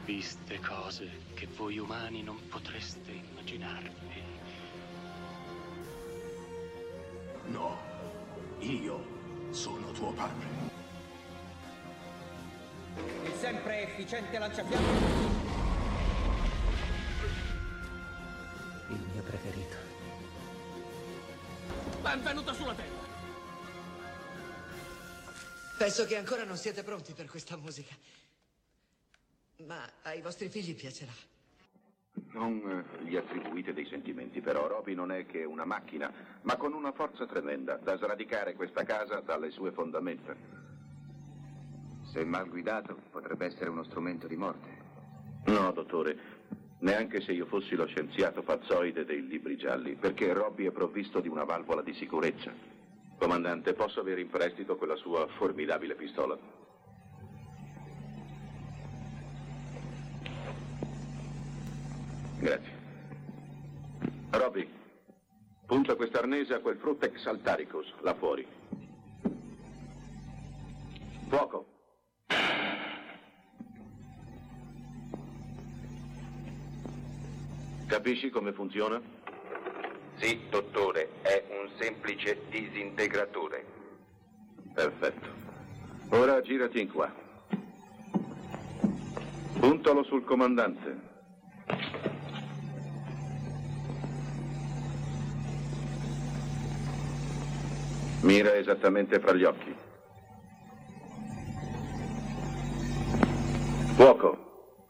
viste cose che voi umani non potreste immaginarvi. No, io sono tuo padre. Il sempre efficiente lanciafiamme. Il mio preferito. Benvenuto sulla Terra. Penso che ancora non siete pronti per questa musica. Ma ai vostri figli piacerà. Non gli attribuite dei sentimenti, però Roby non è che una macchina, ma con una forza tremenda da sradicare questa casa dalle sue fondamenta. Se mal guidato, potrebbe essere uno strumento di morte. No, dottore, neanche se io fossi lo scienziato pazzoide dei libri gialli, perché Roby è provvisto di una valvola di sicurezza. Comandante, posso avere in prestito quella sua formidabile pistola? Grazie. Roby, punta quest'arnese a quel Frutex Altaricus, là fuori. Fuoco. Capisci come funziona? Sì, dottore, è un semplice disintegratore. Perfetto. Ora girati in qua. Puntalo sul comandante. Mira esattamente fra gli occhi. Fuoco.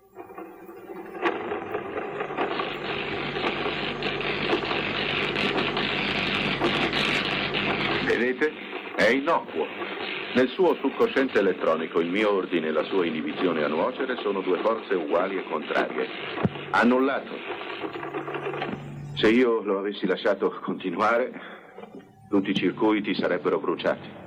Vedete? È innocuo. Nel suo subconsciente elettronico il mio ordine e la sua inibizione a nuocere sono due forze uguali e contrarie. Annullato. Se io lo avessi lasciato continuare, tutti i circuiti sarebbero bruciati.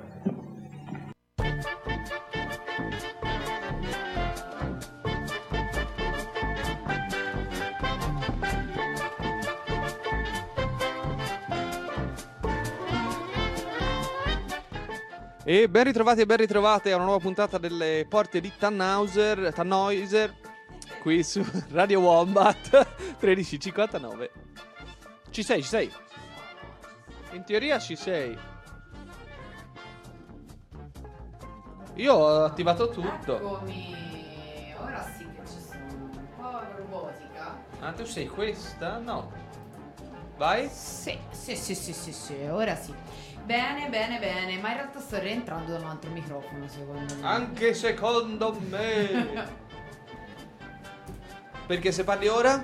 E ben ritrovate a una nuova puntata delle porte di Tannhauser, qui su Radio Wombat 13:59. Ci sei? In teoria ci sei. Io ho attivato tutto. Eccomi. Ora sì che ci sono un po' robotica. Ah, tu sei questa? No. Vai? Sì, ora sì. Bene, ma in realtà sto rientrando da un altro microfono, secondo me. Anche secondo me. Perché se parli ora?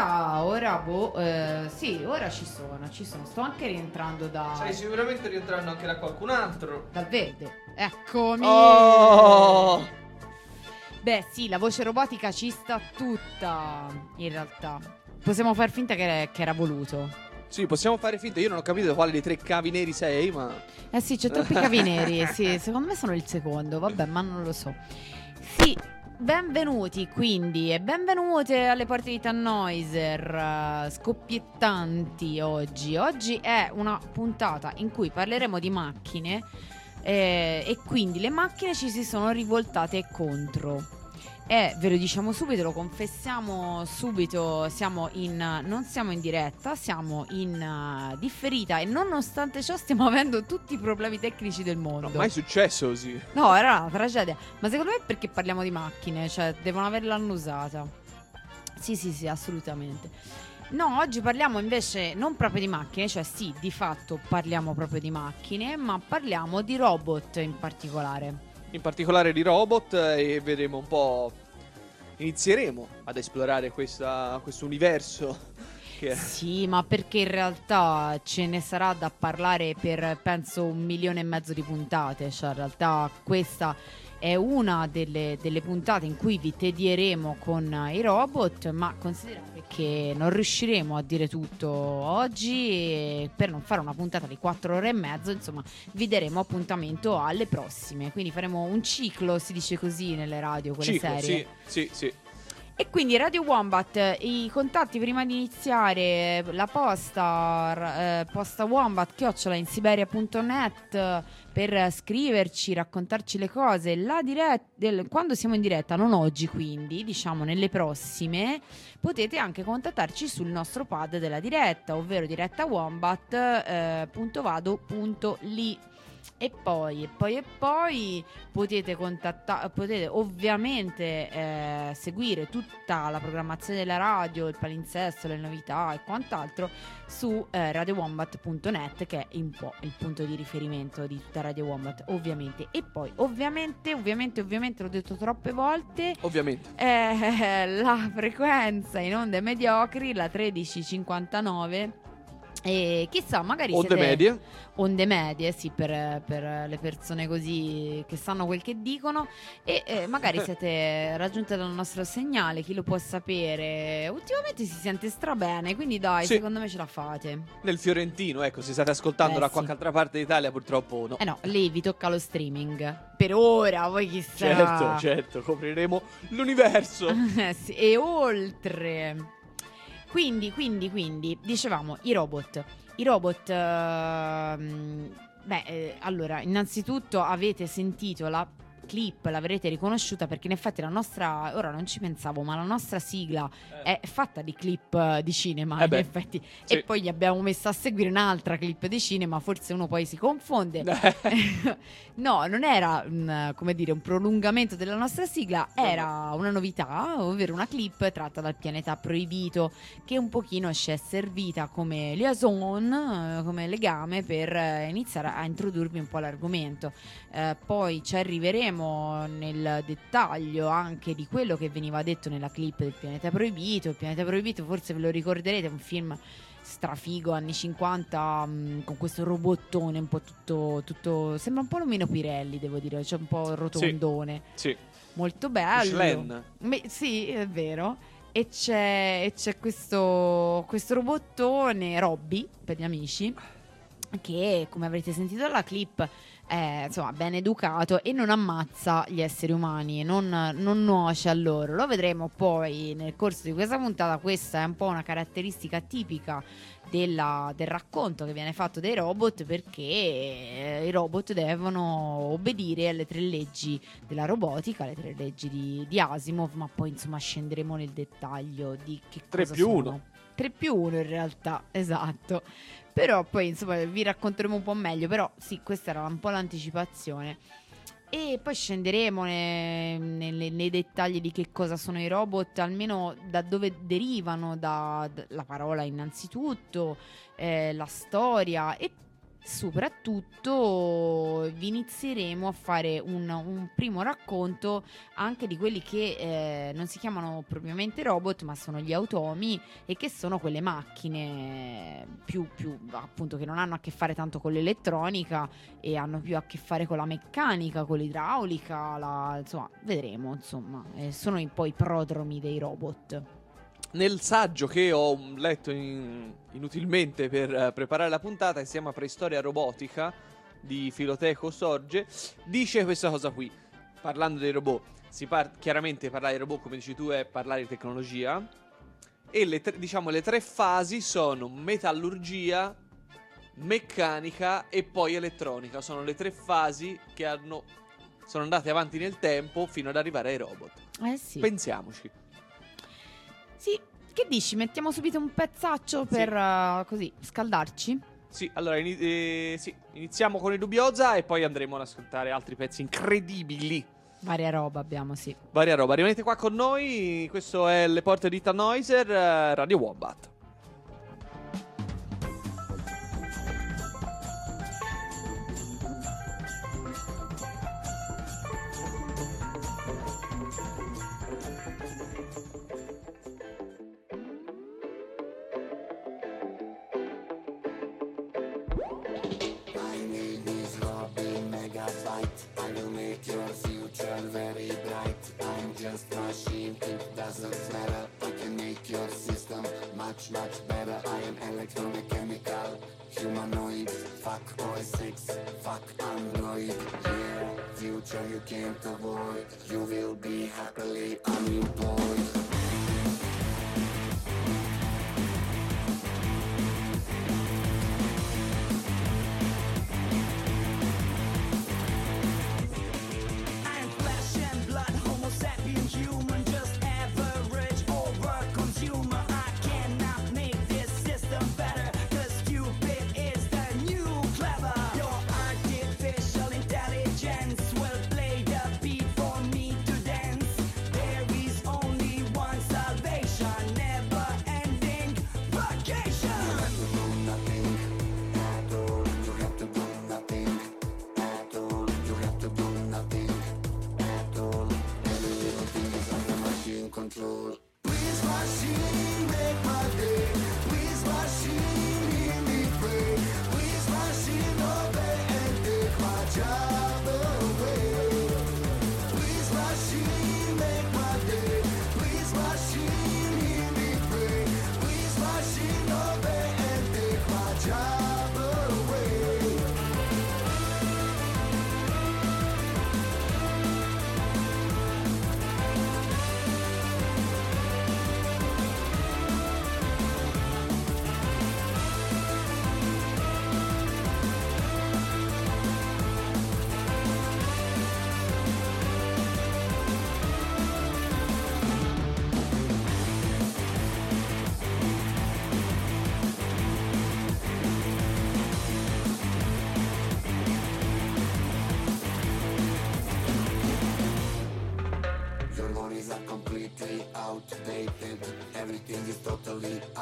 Sì, ora ci sono. Sto anche rientrando da... Stai sicuramente rientrando anche da qualcun altro. Dal verde. Eccomi. Oh! Beh, sì, la voce robotica ci sta tutta, in realtà. Possiamo far finta che era voluto. Sì, possiamo fare finta. Io non ho capito quale dei 3 cavi neri sei, ma... Sì, c'è troppi cavi neri. Sì, secondo me sono il secondo. Vabbè, ma non lo so. Sì, benvenuti quindi e benvenute alle porte di Tannhauser, scoppiettanti oggi. Oggi è una puntata in cui parleremo di macchine e quindi le macchine ci si sono rivoltate contro. Ve lo diciamo subito, lo confessiamo subito, non siamo in diretta, siamo in differita e nonostante ciò stiamo avendo tutti i problemi tecnici del mondo. Non è mai successo così. No, era una tragedia. Ma secondo me è perché parliamo di macchine, cioè devono averla annusata. Sì, assolutamente. No, oggi parliamo invece non proprio di macchine, cioè sì, di fatto parliamo proprio di macchine, ma parliamo di robot in particolare. In particolare di robot, e vedremo un po'. Inizieremo ad esplorare questo universo. Sì, ma perché in realtà ce ne sarà da parlare per penso 1,5 milioni di puntate. Cioè in realtà questa è una delle puntate in cui vi tedieremo con i robot, ma considerate che non riusciremo a dire tutto oggi e per non fare una puntata di 4 ore e mezzo, insomma, vi daremo appuntamento alle prossime. Quindi faremo un ciclo, si dice così nelle radio, quelle serie. Sì. E quindi Radio Wombat, i contatti prima di iniziare, la posta wombat@insiberia.net per scriverci, raccontarci le cose. Quando siamo in diretta, non oggi quindi, diciamo nelle prossime, potete anche contattarci sul nostro pad della diretta, ovvero direttawombat.vado.li. E poi potete ovviamente seguire tutta la programmazione della radio, il palinsesto, le novità e quant'altro su radiowombat.net, che è un po' il punto di riferimento di tutta Radio Wombat, ovviamente. E poi ovviamente l'ho detto troppe volte, Ovviamente. la frequenza in onde mediocri, la 1359. E chissà, magari onde medie, sì, per le persone così che sanno quel che dicono. E magari siete raggiunte dal nostro segnale, chi lo può sapere. Ultimamente si sente strabene, quindi dai, sì, secondo me ce la fate. Nel Fiorentino, ecco, se state ascoltando da qualche altra parte d'Italia, purtroppo no. No, lì vi tocca lo streaming. Per ora, poi chissà. Certo, copriremo l'universo. Sì, e oltre. Quindi, dicevamo, i robot. Allora, innanzitutto avete sentito la clip, l'avrete riconosciuta, perché in effetti la nostra, ora non ci pensavo, ma la nostra sigla è fatta di clip di cinema, in effetti, sì. E poi gli abbiamo messo a seguire un'altra clip di cinema, forse uno poi si confonde. No, non era un prolungamento della nostra sigla, era una novità, ovvero una clip tratta dal Pianeta Proibito, che un pochino ci è servita come liaison, come legame per iniziare a introdurvi un po' l'argomento. Poi ci arriveremo nel dettaglio anche di quello che veniva detto nella clip del Pianeta Proibito. Il Pianeta Proibito, forse ve lo ricorderete, è un film strafigo anni 50, con questo robottone un po' tutto sembra un po' Lumino Pirelli, devo dire, cioè un po' rotondone, sì. Molto bello. Sì, è vero. E c'è questo robottone, Robby per gli amici, che, come avrete sentito dalla clip, è insomma ben educato e non ammazza gli esseri umani, non nuoce a loro. Lo vedremo poi nel corso di questa puntata. Questa è un po' una caratteristica tipica del racconto che viene fatto dai robot, perché i robot devono obbedire alle 3 leggi della robotica, alle 3 leggi di Asimov, ma poi insomma scenderemo nel dettaglio di che cosa 3+1. 3+1 in realtà, esatto. Però poi insomma vi racconteremo un po' meglio. Però sì, questa era un po' l'anticipazione. E poi scenderemo nei dettagli di che cosa sono i robot, almeno da dove derivano, la parola innanzitutto, la storia, e soprattutto vi inizieremo a fare un primo racconto anche di quelli che non si chiamano propriamente robot, ma sono gli automi, e che sono quelle macchine più appunto, che non hanno a che fare tanto con l'elettronica e hanno più a che fare con la meccanica, con l'idraulica, insomma, vedremo, insomma, sono poi i prodromi dei robot. Nel saggio che ho letto inutilmente per preparare la puntata, che si chiama Preistoria robotica, di Filoteco Sorge, dice questa cosa qui. Parlando dei robot, chiaramente parlare di robot, come dici tu, è parlare di tecnologia, e le 3 fasi sono metallurgia, meccanica e poi elettronica. Sono le 3 fasi che sono andate avanti nel tempo fino ad arrivare ai robot. Sì. Pensiamoci. Sì, che dici? Mettiamo subito un pezzaccio per così scaldarci? Sì, allora iniziamo con i Dubbiosa e poi andremo ad ascoltare altri pezzi incredibili. Varia roba abbiamo, sì. Varia roba, rimanete qua con noi. Questo è Le Porte di Tannhäuser, Radio Wombat. I will make your future very bright. I'm just machine, it doesn't matter. I can make your system much, much better. I am electromechanical, humanoid. Fuck OS 6, fuck Android. Yeah, future you can't avoid. You will be happily unemployed.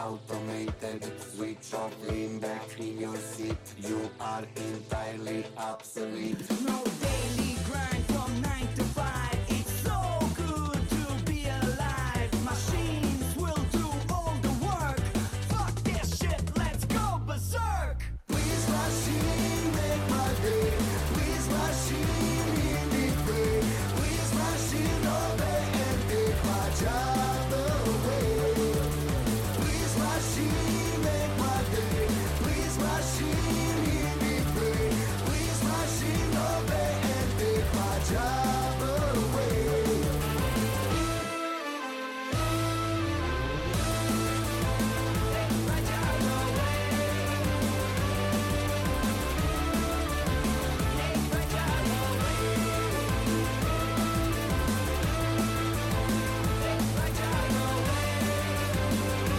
automated. Switch off, lean back in your seat. You are entirely obsolete. No daily grind from 9 to 5. It's so good to be alive. Machines will do all the work. Fuck this shit, let's go berserk. Please machine, make my day. Please machine, in the way. Please machine, obey and take my job away. Please machine, make my day. Please machine, in the way. Please machine, obey and take my job away. Take my job away. Take my job away. Take my job away.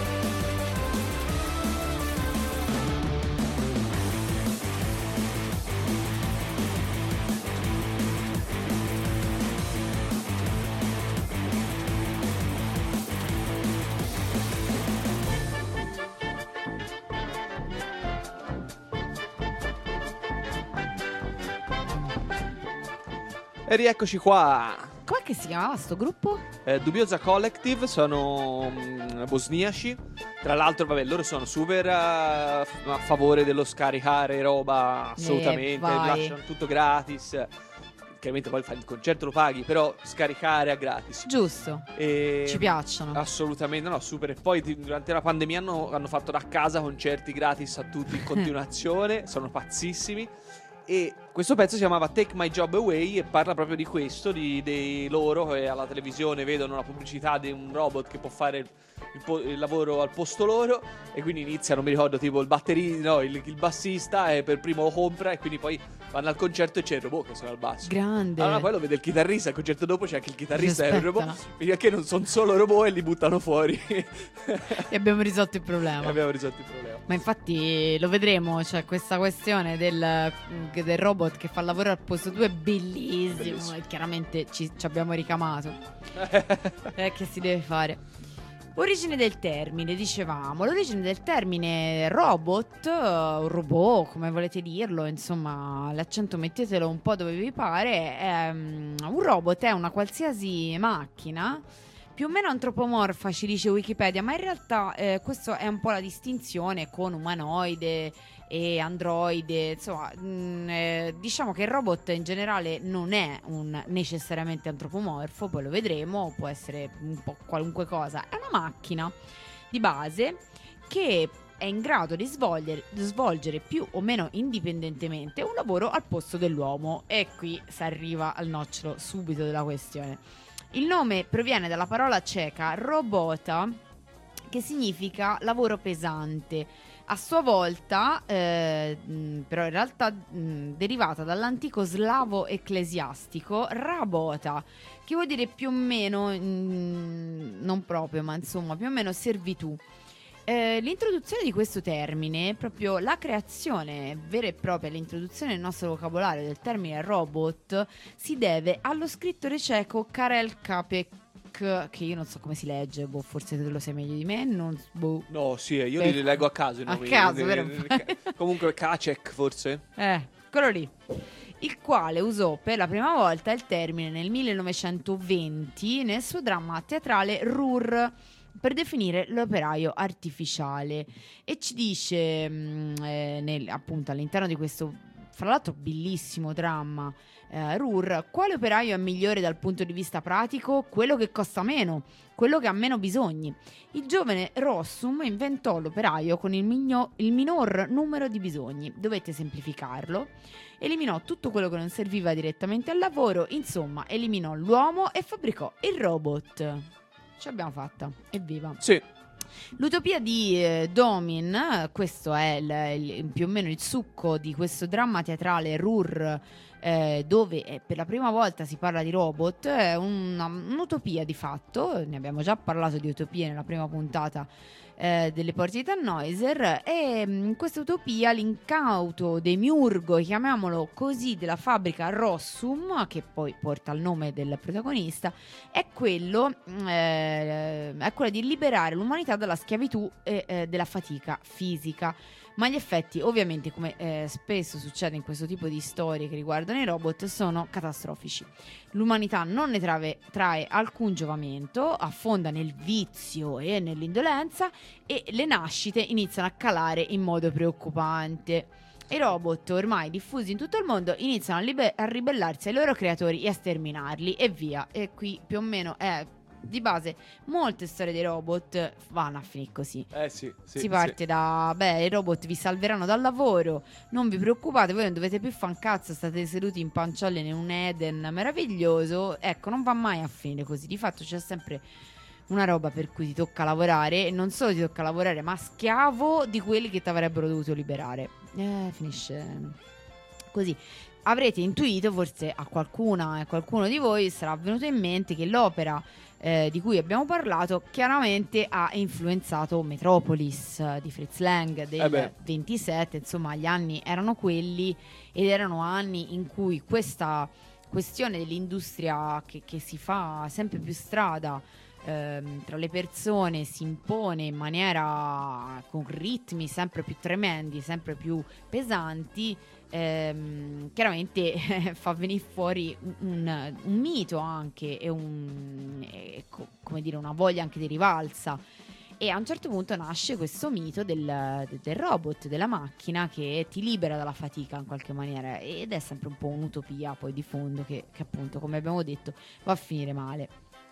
E rieccoci qua. Com'è che si chiamava sto gruppo? Dubbiosa Collective, sono bosniaci. Tra l'altro, vabbè, loro sono super a favore dello scaricare roba, assolutamente. vai. Lasciano tutto gratis. Chiaramente poi fai il concerto, lo paghi, però scaricare a gratis. Giusto. E Ci piacciono. Assolutamente, no, super. E poi durante la pandemia hanno fatto da casa concerti gratis a tutti in continuazione. Sono pazzissimi. E questo pezzo si chiamava Take My Job Away e parla proprio di questo, di loro che alla televisione vedono la pubblicità di un robot che può fare il lavoro al posto loro, e quindi iniziano, mi ricordo, tipo il batterista, no, il bassista e per primo lo compra, e quindi poi vanno al concerto e c'è il robot che suona al basso. Grande. Allora poi lo vede il chitarrista, al concerto dopo c'è anche il chitarrista e il Aspettano. robot, perché non sono solo robot e li buttano fuori. E abbiamo risolto il problema. E abbiamo risolto il problema. Ma infatti lo vedremo, cioè questa questione del robot che fa il lavoro al posto tuo è bellissimo. Bellissimo. E chiaramente ci abbiamo ricamato. Che si deve fare? Origine del termine, dicevamo. L'origine del termine robot, o robot, come volete dirlo, insomma, l'accento mettetelo un po' dove vi pare. Un robot è una qualsiasi macchina più o meno antropomorfa, ci dice Wikipedia, ma in realtà questa è un po' la distinzione con umanoide e androide. Insomma, diciamo che il robot in generale non è necessariamente antropomorfo, poi lo vedremo, può essere un po' qualunque cosa. È una macchina di base che è in grado di svolgere più o meno indipendentemente un lavoro al posto dell'uomo. E qui si arriva al nocciolo subito della questione. Il nome proviene dalla parola ceca robota, che significa lavoro pesante, a sua volta però in realtà derivata dall'antico slavo ecclesiastico rabota, che vuol dire più o meno, non proprio, ma insomma più o meno servitù. L'introduzione di questo termine, proprio la creazione vera e propria, l'introduzione nel nostro vocabolario del termine robot, si deve allo scrittore ceco Karel Čapek, che io non so come si legge, forse te lo sai meglio di me. No, sì, io li leggo a caso i nomi. A caso, vero? Comunque Kacek, forse. Quello lì. Il quale usò per la prima volta il termine nel 1920 nel suo dramma teatrale Ruhr, per definire l'operaio artificiale. E ci dice appunto all'interno di questo, fra l'altro, bellissimo dramma, Ruhr, quale operaio è migliore dal punto di vista pratico? Quello che costa meno, quello che ha meno bisogni. Il giovane Rossum inventò l'operaio con il minor numero di bisogni. Dovette semplificarlo, eliminò tutto quello che non serviva direttamente al lavoro, insomma eliminò l'uomo e fabbricò il robot. Ce l'abbiamo fatta, evviva. Sì. L'utopia di Domin, questo è più o meno il succo di questo dramma teatrale Ruhr, dove per la prima volta si parla di robot, è un'utopia di fatto. Ne abbiamo già parlato di utopie nella prima puntata delle porte di Tannhäuser, e in questa utopia l'incauto demiurgo, chiamiamolo così, della fabbrica Rossum, che poi porta il nome del protagonista, è quello di liberare l'umanità dalla schiavitù e della fatica fisica. Ma gli effetti, ovviamente, come spesso succede in questo tipo di storie che riguardano i robot, sono catastrofici. L'umanità non ne trae alcun giovamento, affonda nel vizio e nell'indolenza, e le nascite iniziano a calare in modo preoccupante. I robot, ormai diffusi in tutto il mondo, iniziano a ribellarsi ai loro creatori e a sterminarli, e via. E qui più o meno è... Di molte storie dei robot vanno a finire così. Si parte da i robot vi salveranno dal lavoro, non vi preoccupate, voi non dovete più fare un cazzo, state seduti in panciolle in un Eden meraviglioso. Ecco, non va mai a finire così. Di fatto c'è sempre una roba per cui ti tocca lavorare, e non solo ti tocca lavorare, ma schiavo di quelli che ti avrebbero dovuto liberare. Finisce così. Avrete intuito, forse a qualcuna e qualcuno di voi sarà venuto in mente, che l'opera di cui abbiamo parlato chiaramente ha influenzato Metropolis di Fritz Lang del 27. Insomma, gli anni erano quelli, ed erano anni in cui questa questione dell'industria che si fa sempre più strada tra le persone si impone in maniera, con ritmi sempre più tremendi, sempre più pesanti. Chiaramente fa venire fuori un mito anche, e come dire, una voglia anche di rivalsa, e a un certo punto nasce questo mito del robot, della macchina che ti libera dalla fatica in qualche maniera, ed è sempre un po' un'utopia poi di fondo che appunto, come abbiamo detto, va a finire male.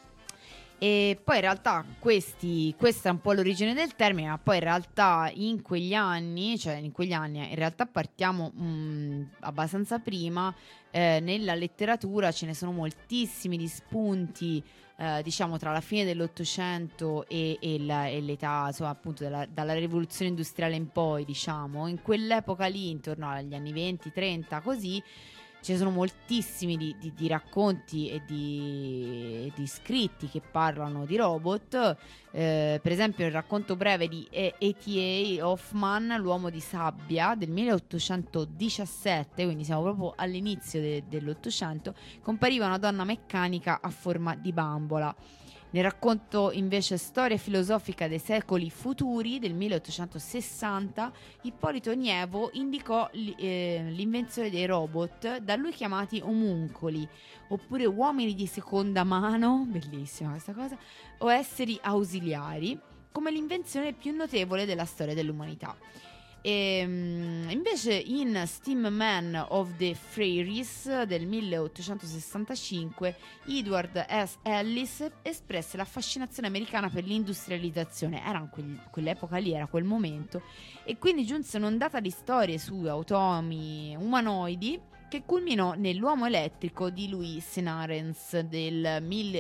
E poi in realtà questa è un po' l'origine del termine, ma poi in realtà in quegli anni in realtà partiamo abbastanza prima, nella letteratura ce ne sono moltissimi di spunti, diciamo tra la fine dell'Ottocento e l'età, insomma, appunto dalla rivoluzione industriale in poi, diciamo, in quell'epoca lì, intorno agli anni 20-30 così. Ci sono moltissimi di racconti e di scritti che parlano di robot. Per esempio il racconto breve di A.T.A. Hoffman, L'uomo di sabbia, del 1817, quindi siamo proprio all'inizio dell'Ottocento, compariva una donna meccanica a forma di bambola. Nel racconto invece Storia filosofica dei secoli futuri del 1860, Ippolito Nievo indicò l'invenzione dei robot, da lui chiamati omuncoli, oppure uomini di seconda mano, bellissima questa cosa, o esseri ausiliari, come l'invenzione più notevole della storia dell'umanità. Invece in Steam Man of the Fairies del 1865 Edward S. Ellis espresse la fascinazione americana per l'industrializzazione. Era quell'epoca lì, era quel momento, e quindi giunse un'ondata di storie su automi umanoidi che culminò nell'Uomo elettrico di Louis Senarens del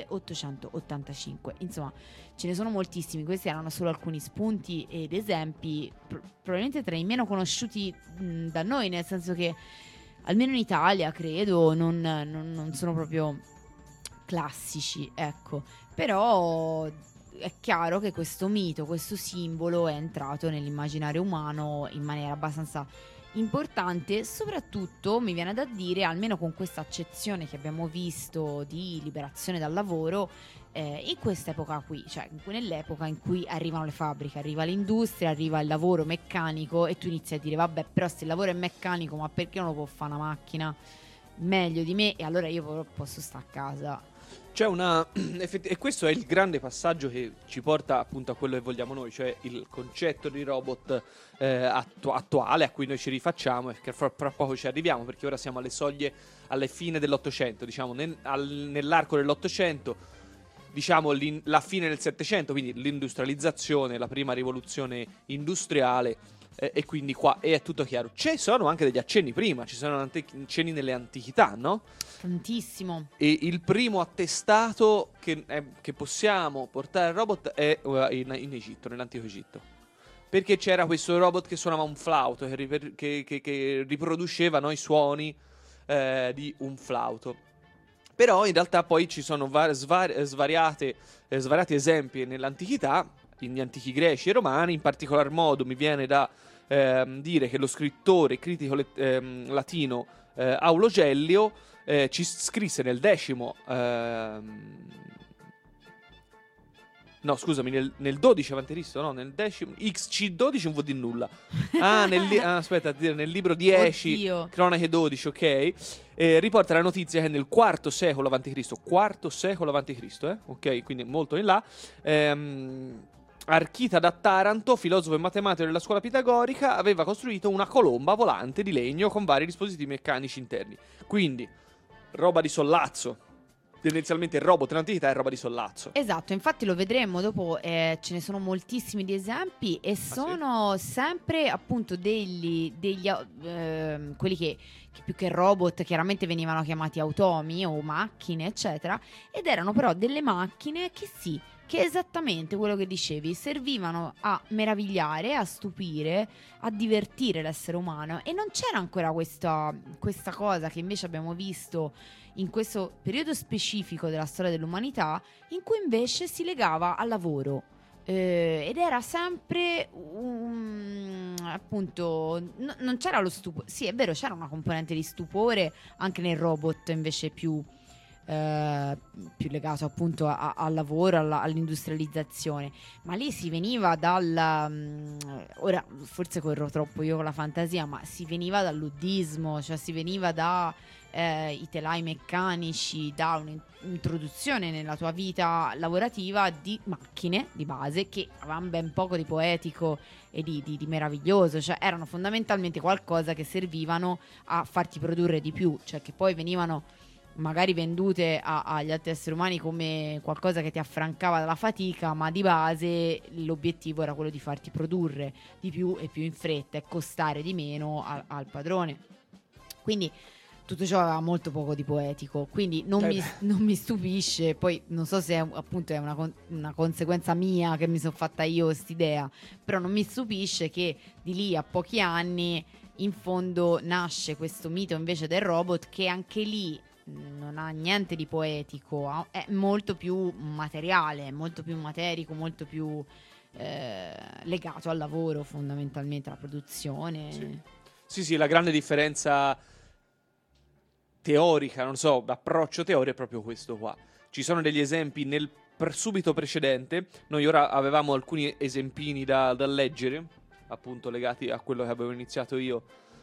1885. Insomma, ce ne sono moltissimi, questi erano solo alcuni spunti ed esempi, probabilmente tra i meno conosciuti da noi, nel senso che almeno in Italia credo non sono proprio classici, ecco. Però è chiaro che questo mito, questo simbolo è entrato nell'immaginario umano in maniera abbastanza importante, soprattutto mi viene da dire, almeno con questa accezione che abbiamo visto di liberazione dal lavoro, in questa epoca qui, cioè nell'epoca in cui arrivano le fabbriche, arriva l'industria, arriva il lavoro meccanico, e tu inizi a dire vabbè, però se il lavoro è meccanico, ma perché non lo può fare una macchina meglio di me, e allora io posso stare a casa. C'è e questo è il grande passaggio che ci porta appunto a quello che vogliamo noi, cioè il concetto di robot attuale a cui noi ci rifacciamo, e che fra poco ci arriviamo, perché ora siamo alle soglie, alle fine dell'Ottocento, diciamo nell'arco dell'Ottocento, diciamo la fine del Settecento, quindi l'industrializzazione, la prima rivoluzione industriale, e quindi qua è tutto chiaro. Ci sono anche degli accenni prima, ci sono accenni nelle antichità, no? Tantissimo. E il primo attestato che possiamo portare al robot è in Egitto, nell'antico Egitto, perché c'era questo robot che suonava un flauto, che riproduceva i suoni di un flauto. Però in realtà poi ci sono svariati esempi nell'antichità, gli antichi greci e romani. In particolar modo mi viene da dire che lo scrittore critico latino Aulo Gellio ci scrisse nel nel 12 avanti Cristo, no, nel decimo XC12 un po' di nulla. Nel libro 10 Oddio. Cronache 12, ok? Riporta la notizia che nel IV secolo avanti Cristo, ok? Quindi molto in là, Archita da Taranto, filosofo e matematico della scuola pitagorica, aveva costruito una colomba volante di legno con vari dispositivi meccanici interni. Quindi roba di sollazzo. Tendenzialmente il robot in antichità è roba di sollazzo. Esatto, infatti lo vedremo dopo, ce ne sono moltissimi di esempi e sono sempre appunto quelli che più che robot chiaramente venivano chiamati automi o macchine eccetera, ed erano però delle macchine che esattamente quello che dicevi, servivano a meravigliare, a stupire, a divertire l'essere umano. E non c'era ancora questa cosa che invece abbiamo visto in questo periodo specifico della storia dell'umanità, in cui invece si legava al lavoro. Ed era sempre appunto non c'era lo stupore. Sì, è vero, c'era una componente di stupore anche nel robot, invece più legato appunto al lavoro, all'industrializzazione, ma lì si veniva ora forse corro troppo io con la fantasia, ma si veniva dal luddismo, cioè si veniva da i telai meccanici, da un'introduzione nella tua vita lavorativa di macchine di base che avevano ben poco di poetico e di meraviglioso, cioè erano fondamentalmente qualcosa che servivano a farti produrre di più, cioè che poi venivano magari vendute agli altri esseri umani come qualcosa che ti affrancava dalla fatica, ma di base l'obiettivo era quello di farti produrre di più e più in fretta e costare di meno al padrone. Quindi tutto ciò aveva molto poco di poetico, quindi non mi stupisce. Poi non so se appunto è una conseguenza mia, che mi sono fatta io quest'idea, però non mi stupisce che di lì a pochi anni in fondo nasce questo mito invece del robot, che anche lì non ha niente di poetico, è molto più materiale, molto più materico, molto più legato al lavoro, fondamentalmente alla produzione. Sì, la grande differenza teorica, non so, approccio teorico è proprio questo qua. Ci sono degli esempi nel subito precedente. Noi ora avevamo alcuni esempini da leggere, appunto legati a quello che avevo iniziato io.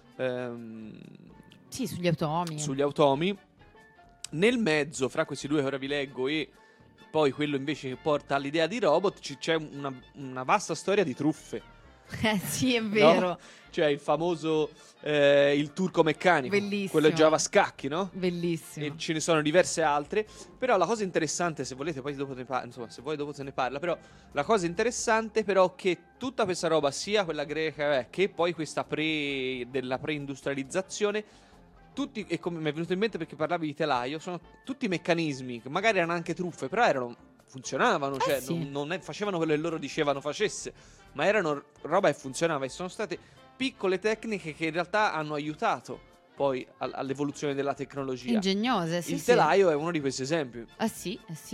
Sì, sugli automi. Nel mezzo, fra questi due che ora vi leggo e poi quello invece che porta all'idea di robot, c'è una vasta storia di truffe. Sì, è vero. No? Cioè il famoso il turco meccanico. Bellissimo. Quello che giocava a scacchi, no? Bellissimo. E ce ne sono diverse altre. Però la cosa interessante, se volete poi dopo se voi dopo se ne parla, però la cosa interessante però che tutta questa roba, sia quella greca che poi questa della preindustrializzazione, tutti, e come mi è venuto in mente perché parlavi di telaio, sono tutti meccanismi che magari erano anche truffe, però funzionavano, cioè sì. non facevano quello che loro dicevano facesse, ma erano roba che funzionava, e sono state piccole tecniche che in realtà hanno aiutato poi all'evoluzione della tecnologia. Ingegnose, sì. Il telaio è uno di questi esempi. Sì.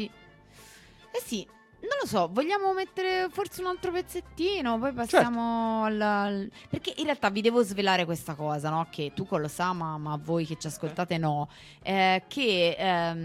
Non lo so, vogliamo mettere forse un altro pezzettino, poi passiamo perché in realtà vi devo svelare questa cosa, no? Che Tuco lo sa, ma voi che ci ascoltate no. Che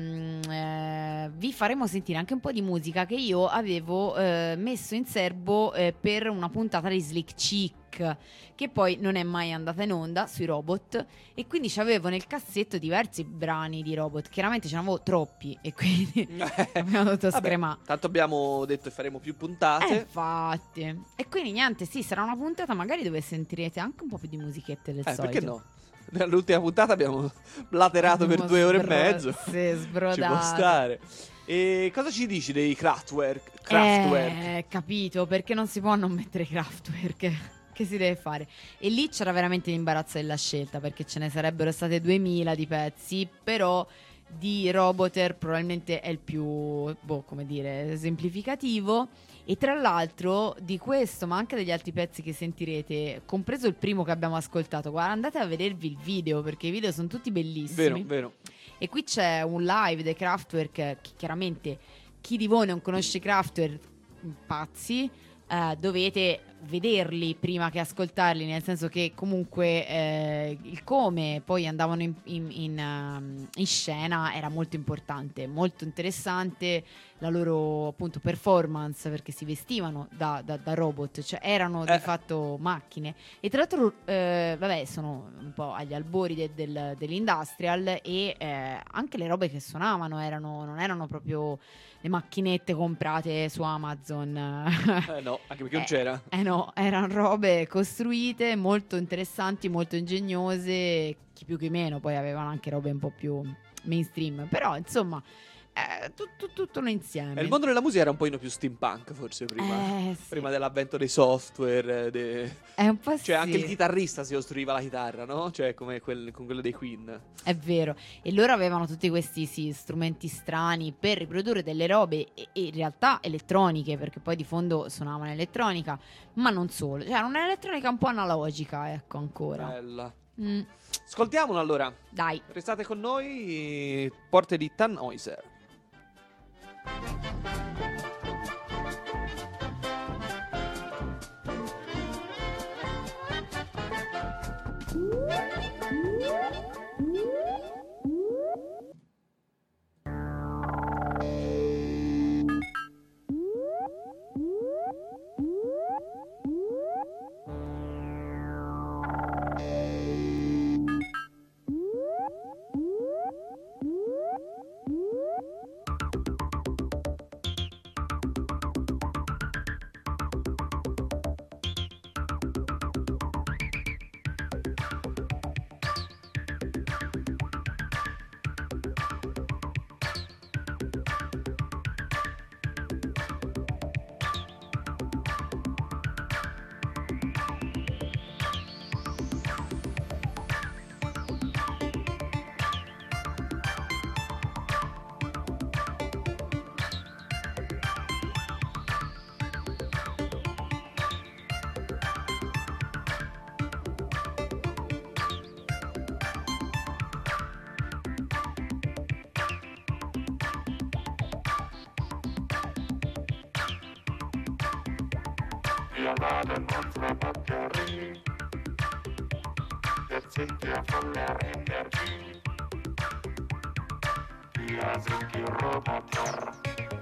vi faremo sentire anche un po' di musica che io avevo messo in serbo per una puntata di Slick Chick, che poi non è mai andata in onda, sui robot, e quindi c'avevo nel cassetto diversi brani di robot. Chiaramente ce ne avevo troppi e quindi abbiamo dovuto scremare. Tanto abbiamo detto che faremo più puntate. Infatti. E quindi niente, sì, sarà una puntata magari dove sentirete anche un po' più di musichette del solito. Perché no? Nell'ultima puntata abbiamo blaterato per 2 ore e mezzo. Sì, sbrodato. Ci può stare. E cosa ci dici dei Kraftwerk? Capito, perché non si può non mettere Kraftwerk. Che si deve fare? E lì c'era veramente l'imbarazzo della scelta, perché ce ne sarebbero state 2000 di pezzi, però di Roboter probabilmente è il più, come dire, esemplificativo. E tra l'altro di questo, ma anche degli altri pezzi che sentirete, compreso il primo che abbiamo ascoltato, guarda, andate a vedervi il video, perché i video sono tutti bellissimi. Vero. E qui c'è un live dei Kraftwerk, che chiaramente chi di voi non conosce Kraftwerk, pazzi, dovete vederli prima che ascoltarli, nel senso che comunque il come poi andavano in scena era molto importante, molto interessante la loro appunto performance, perché si vestivano da robot, cioè erano di fatto macchine. E tra l'altro vabbè, sono un po' agli albori dell'industrial, e anche le robe che suonavano non erano proprio le macchinette comprate su Amazon. No, anche perché non c'era. No, erano robe costruite, molto interessanti, molto ingegnose, chi più chi meno, poi avevano anche robe un po' più mainstream, però insomma tutto un insieme. Il mondo della musica era un pochino più steampunk, forse prima, sì. prima dell'avvento dei software, È un po' cioè anche il chitarrista si costruiva la chitarra, no? Cioè come con quello dei Queen. È vero. E loro avevano tutti questi strumenti strani per riprodurre delle robe e in realtà elettroniche, perché poi di fondo suonavano elettronica, ma non solo, cioè una elettronica un po' analogica, ecco, ancora. Bella. Ascoltiamolo allora. Dai. Restate con noi, Porte di Tannhäuser. Wir laden unsere Batterie. Jetzt sind wir voller Energie. Wir sind die Roboter.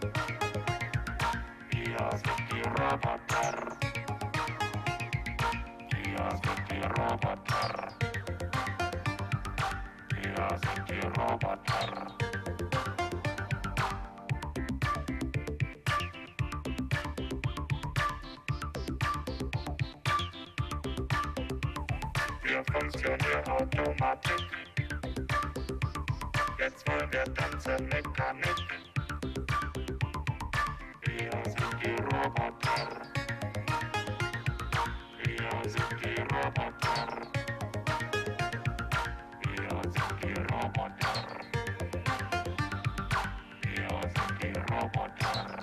Wir sind die Roboter. Wir sind die Roboter. Wir sind die Roboter. Wir funktionieren Automatik. Jetzt wollen wir tanzen Mechanik. Wir sind die Roboter. Wir sind die Roboter. Wir sind die Roboter. Wir sind die Roboter.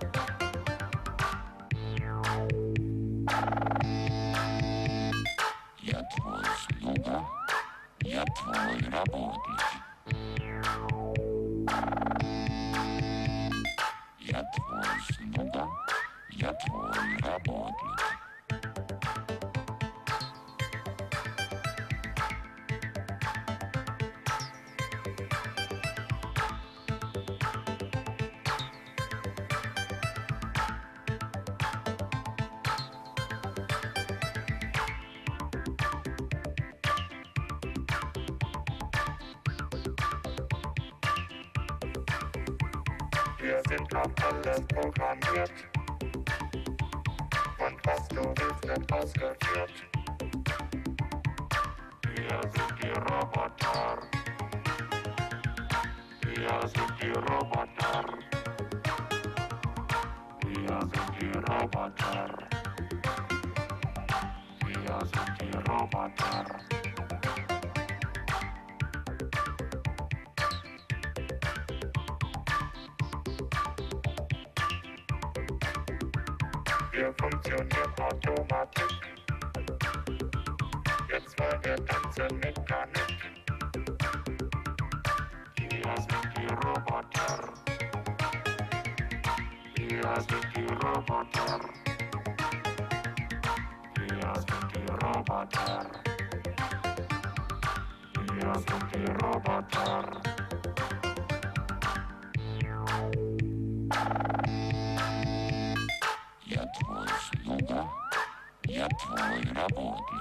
Я твой слуга, я твой работник. Я твой слуга, я твой работник. Wir sind auf alles programmiert. Und was du willst, wird ausgeführt. Wir sind die Roboter. Wir sind die Roboter. Wir sind die Roboter. Wir sind die Roboter. wir funktionieren automatisch. Jetzt wollen wir tanzen mit Garnisch. Wir sind die Roboter. Wir sind die Roboter. Wir sind die Roboter. Wir sind die Roboter. Я твой слуга, я твой работник.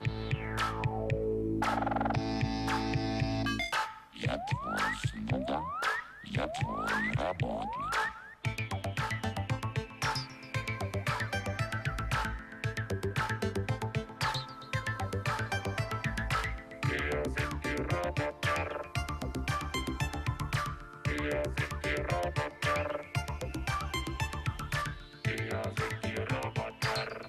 Я твой слуга, я твой работник. Wir sind die Roboter. Wir sind die Roboter. Wir sind die Roboter.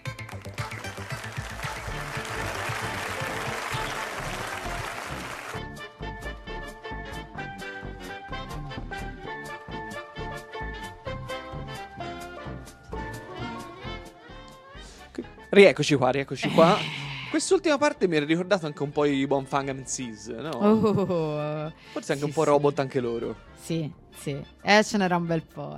Rieccoci qua, rieccoci qua. Quest'ultima parte mi ha ricordato anche un po' i Bonfang MCs, no? Oh, Forse anche sì, un po' sì. robot anche loro. Sì, sì. Ce n'era un bel po',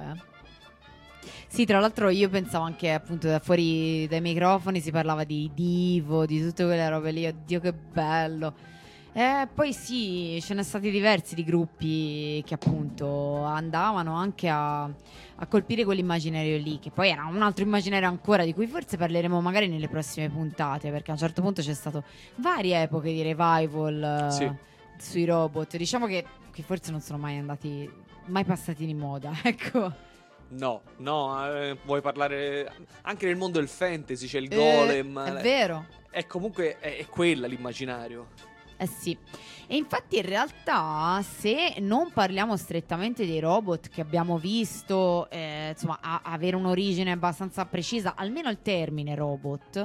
Sì, tra l'altro io pensavo anche appunto da fuori dai microfoni si parlava di Divo, di tutte quelle robe lì, oddio che bello. Poi sì, ce ne stati diversi di gruppi che appunto andavano anche a colpire quell'immaginario lì, che poi era un altro immaginario ancora di cui forse parleremo magari nelle prossime puntate, perché a un certo punto c'è stato varie epoche di revival Sì. sui robot. Diciamo che forse non sono mai passati di moda, ecco. No, vuoi parlare anche nel mondo del fantasy, c'è il golem. È vero. È comunque è quella l'immaginario. Eh sì, e infatti in realtà se non parliamo strettamente dei robot che abbiamo visto, insomma, avere un'origine abbastanza precisa, almeno il termine robot,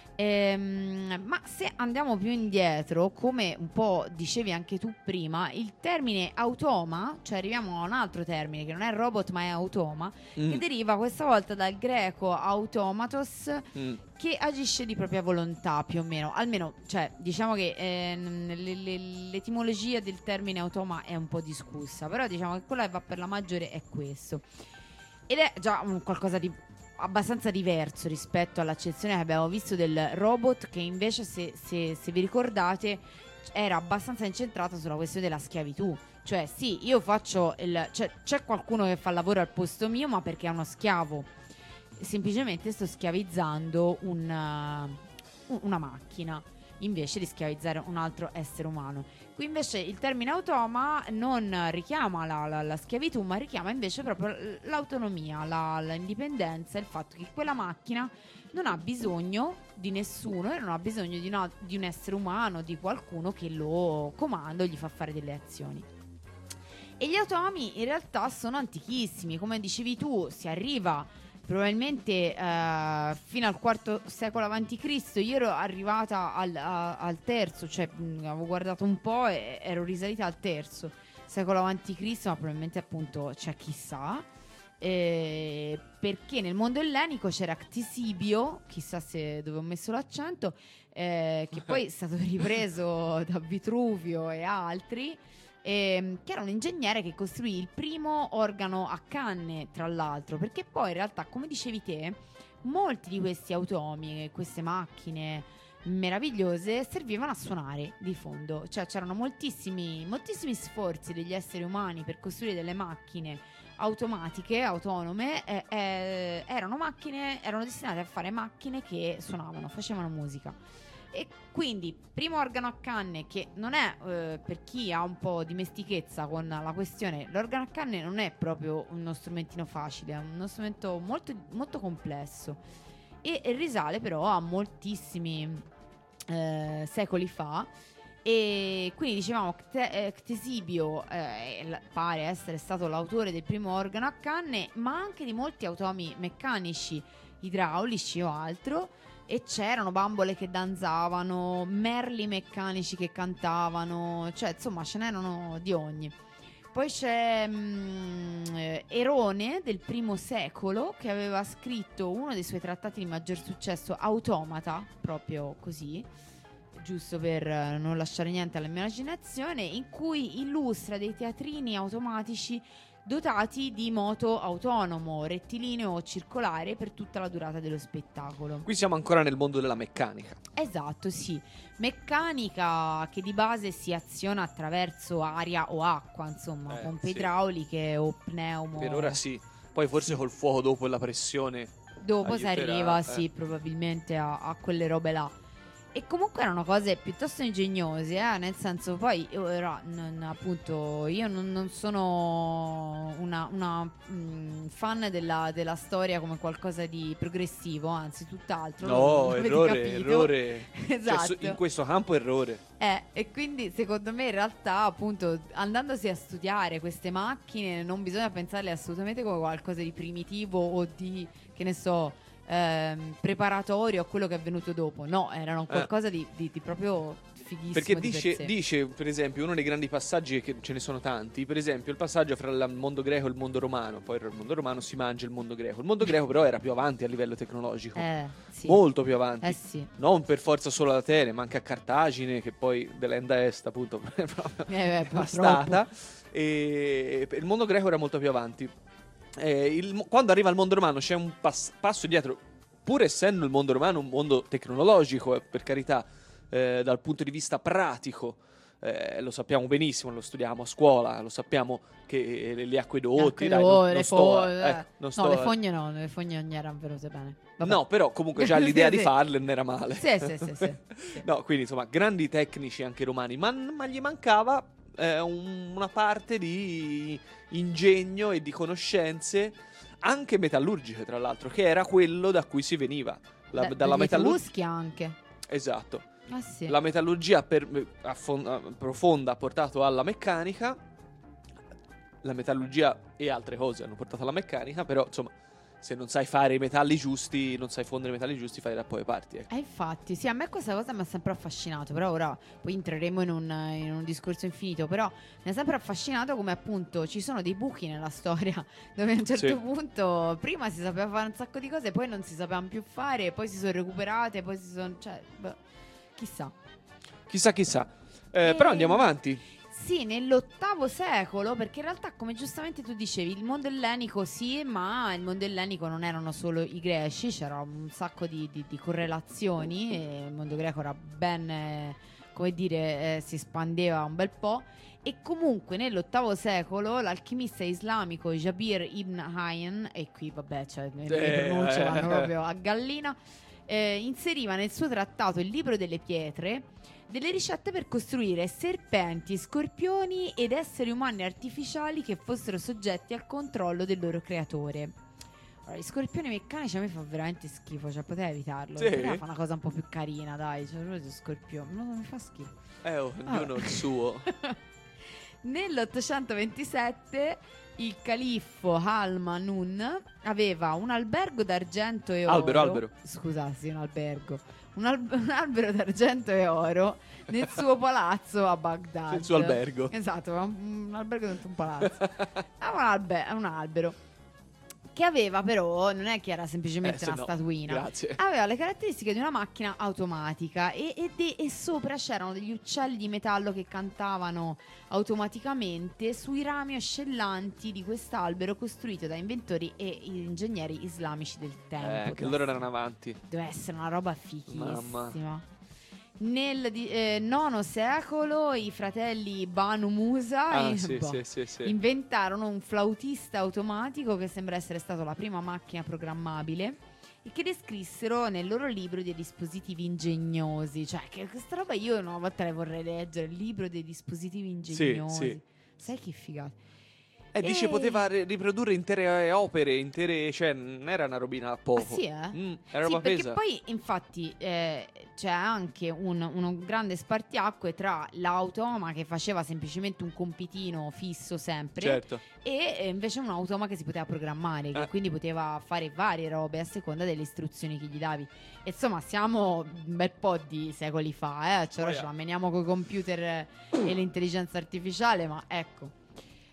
ma se andiamo più indietro, come un po' dicevi anche tu prima, il termine automa, cioè arriviamo a un altro termine che non è robot ma è automa, che deriva questa volta dal greco automatos, che agisce di propria volontà più o meno, almeno, cioè diciamo che l'etimologia del termine automa è un po' discussa, però diciamo che quella che va per la maggiore è questo, ed è già un qualcosa di abbastanza diverso rispetto all'accezione che abbiamo visto del robot, che invece se vi ricordate era abbastanza incentrato sulla questione della schiavitù. Cioè sì, io faccio c'è qualcuno che fa il lavoro al posto mio, ma perché è uno schiavo. Semplicemente sto schiavizzando una macchina invece di schiavizzare un altro essere umano. Qui invece il termine automa non richiama la schiavitù, ma richiama invece proprio l'autonomia, l'indipendenza, il fatto che quella macchina non ha bisogno di nessuno e non ha bisogno di un essere umano, di qualcuno che lo comanda o gli fa fare delle azioni. E gli automi in realtà sono antichissimi, come dicevi tu, si arriva probabilmente fino al IV secolo a.C. Io ero arrivata al terzo, cioè avevo guardato un po' e ero risalita al III secolo a.C., ma probabilmente appunto c'è chissà, perché nel mondo ellenico c'era Ctesibio, chissà se dove ho messo l'accento, che poi è stato ripreso da Vitruvio e altri, che era un ingegnere che costruì il primo organo a canne, tra l'altro, perché poi in realtà, come dicevi te, molti di questi automi, queste macchine meravigliose, servivano a suonare di fondo. Cioè c'erano moltissimi sforzi degli esseri umani per costruire delle macchine automatiche, autonome, erano destinate a fare macchine che suonavano, facevano musica. E quindi primo organo a canne, che non è, per chi ha un po' dimestichezza con la questione, l'organo a canne non è proprio uno strumentino facile, è uno strumento molto, molto complesso e risale però a moltissimi secoli fa. E quindi dicevamo Ctesibio pare essere stato l'autore del primo organo a canne, ma anche di molti automi meccanici, idraulici o altro. E c'erano bambole che danzavano, merli meccanici che cantavano, cioè insomma ce n'erano di ogni. Poi c'è Erone del I secolo, che aveva scritto uno dei suoi trattati di maggior successo, Automata, proprio così, giusto per non lasciare niente all'immaginazione, in cui illustra dei teatrini automatici dotati di moto autonomo, rettilineo o circolare per tutta la durata dello spettacolo. Qui siamo ancora nel mondo della meccanica. Esatto, sì. Meccanica che di base si aziona attraverso aria o acqua, insomma, pompe sì. idrauliche o pneumo. Per ora sì. Poi forse col fuoco dopo e la pressione Dopo si aiuterà, arriva, sì, probabilmente a quelle robe là. E comunque erano cose piuttosto ingegnose, nel senso, poi ora, appunto, io non sono una fan della storia come qualcosa di progressivo, anzi tutt'altro. No, avete errore, capito? errore. Esatto. Cioè, in questo campo errore. E quindi secondo me in realtà, appunto, andandosi a studiare queste macchine non bisogna pensarle assolutamente come qualcosa di primitivo o di, che ne so, preparatorio a quello che è venuto dopo. No, erano qualcosa di proprio fighissimo. Perché di dice, per esempio, uno dei grandi passaggi, che ce ne sono tanti, per esempio il passaggio fra il mondo greco e il mondo romano. Poi il mondo romano si mangia il mondo greco. Il mondo greco però era più avanti a livello tecnologico, sì. molto più avanti, sì. non per forza solo ad Atene, ma anche a Cartagine, che poi dell'Enda Est appunto è proprio bastata. E il mondo greco era molto più avanti. Quando arriva al mondo romano c'è un passo dietro, pur essendo il mondo romano un mondo tecnologico, per carità, dal punto di vista pratico, lo sappiamo benissimo, lo studiamo a scuola, lo sappiamo che le acquedotti, le fogne le fogne non erano venute bene. Vabbè. No, però comunque già l'idea di farle non era male. Sì. No, quindi insomma, grandi tecnici anche romani, ma gli mancava una parte di ingegno e di conoscenze anche metallurgiche, tra l'altro, che era quello da cui si veniva dalla metallurgia anche. Esatto. Sì. La metallurgia profonda ha portato alla meccanica, la metallurgia e altre cose hanno portato alla meccanica, però insomma, se non sai fare i metalli giusti, non sai fondere i metalli giusti, fai da poi parti. Infatti, sì, a me questa cosa mi ha sempre affascinato, però ora poi entreremo in un discorso infinito, però mi ha sempre affascinato come appunto ci sono dei buchi nella storia dove a un certo punto prima si sapeva fare un sacco di cose, poi non si sapevano più fare, poi si sono recuperate, poi si sono... Chissà. Però andiamo avanti. Sì, nell'VIII secolo, perché in realtà, come giustamente tu dicevi, il mondo ellenico sì, ma il mondo ellenico non erano solo i greci, c'era un sacco di correlazioni, e il mondo greco era ben, come dire, si espandeva un bel po'. E comunque nell'VIII secolo l'alchimista islamico Jabir ibn Hayyan, e qui vabbè, cioè, le pronunce vanno proprio a gallina, inseriva nel suo trattato Il libro delle pietre delle ricette per costruire serpenti, scorpioni ed esseri umani artificiali che fossero soggetti al controllo del loro creatore. Allora, gli scorpioni meccanici a me fa veramente schifo, cioè poteva evitarlo. Poteva fare una cosa un po' più carina, dai, cioè proprio scorpione, non mi fa schifo. Ognuno il suo. Nell'827 il califfo Al-Manun aveva un albergo d'argento e oro. Albero. Scusa, sì, un albergo. Un albero d'argento e oro nel suo palazzo a Baghdad. Il suo albergo. Esatto, un albergo dentro un palazzo. Un albero che aveva però, non è che era semplicemente una statuina. Grazie. Aveva le caratteristiche di una macchina automatica e sopra c'erano degli uccelli di metallo che cantavano automaticamente sui rami oscillanti di quest'albero costruito da inventori e ingegneri islamici del tempo. Che loro erano avanti. Deve essere una roba fighissima. Mamma. Nel IX secolo i fratelli Banu Musa inventarono un flautista automatico che sembra essere stato la prima macchina programmabile e che descrissero nel loro libro dei dispositivi ingegnosi. Cioè, che questa roba io una volta le vorrei leggere, il libro dei dispositivi ingegnosi. Sì. Sai che figata. Dice poteva riprodurre intere opere, cioè non era una robina a poco. Sì, era roba perché pesa. poi infatti c'è anche un grande spartiacque tra l'automa che faceva semplicemente un compitino fisso sempre, certo, e invece un automa che si poteva programmare, che quindi poteva fare varie robe a seconda delle istruzioni che gli davi. E insomma siamo un bel po' di secoli fa, cioè ora ce la meniamo coi computer e l'intelligenza artificiale, ma ecco.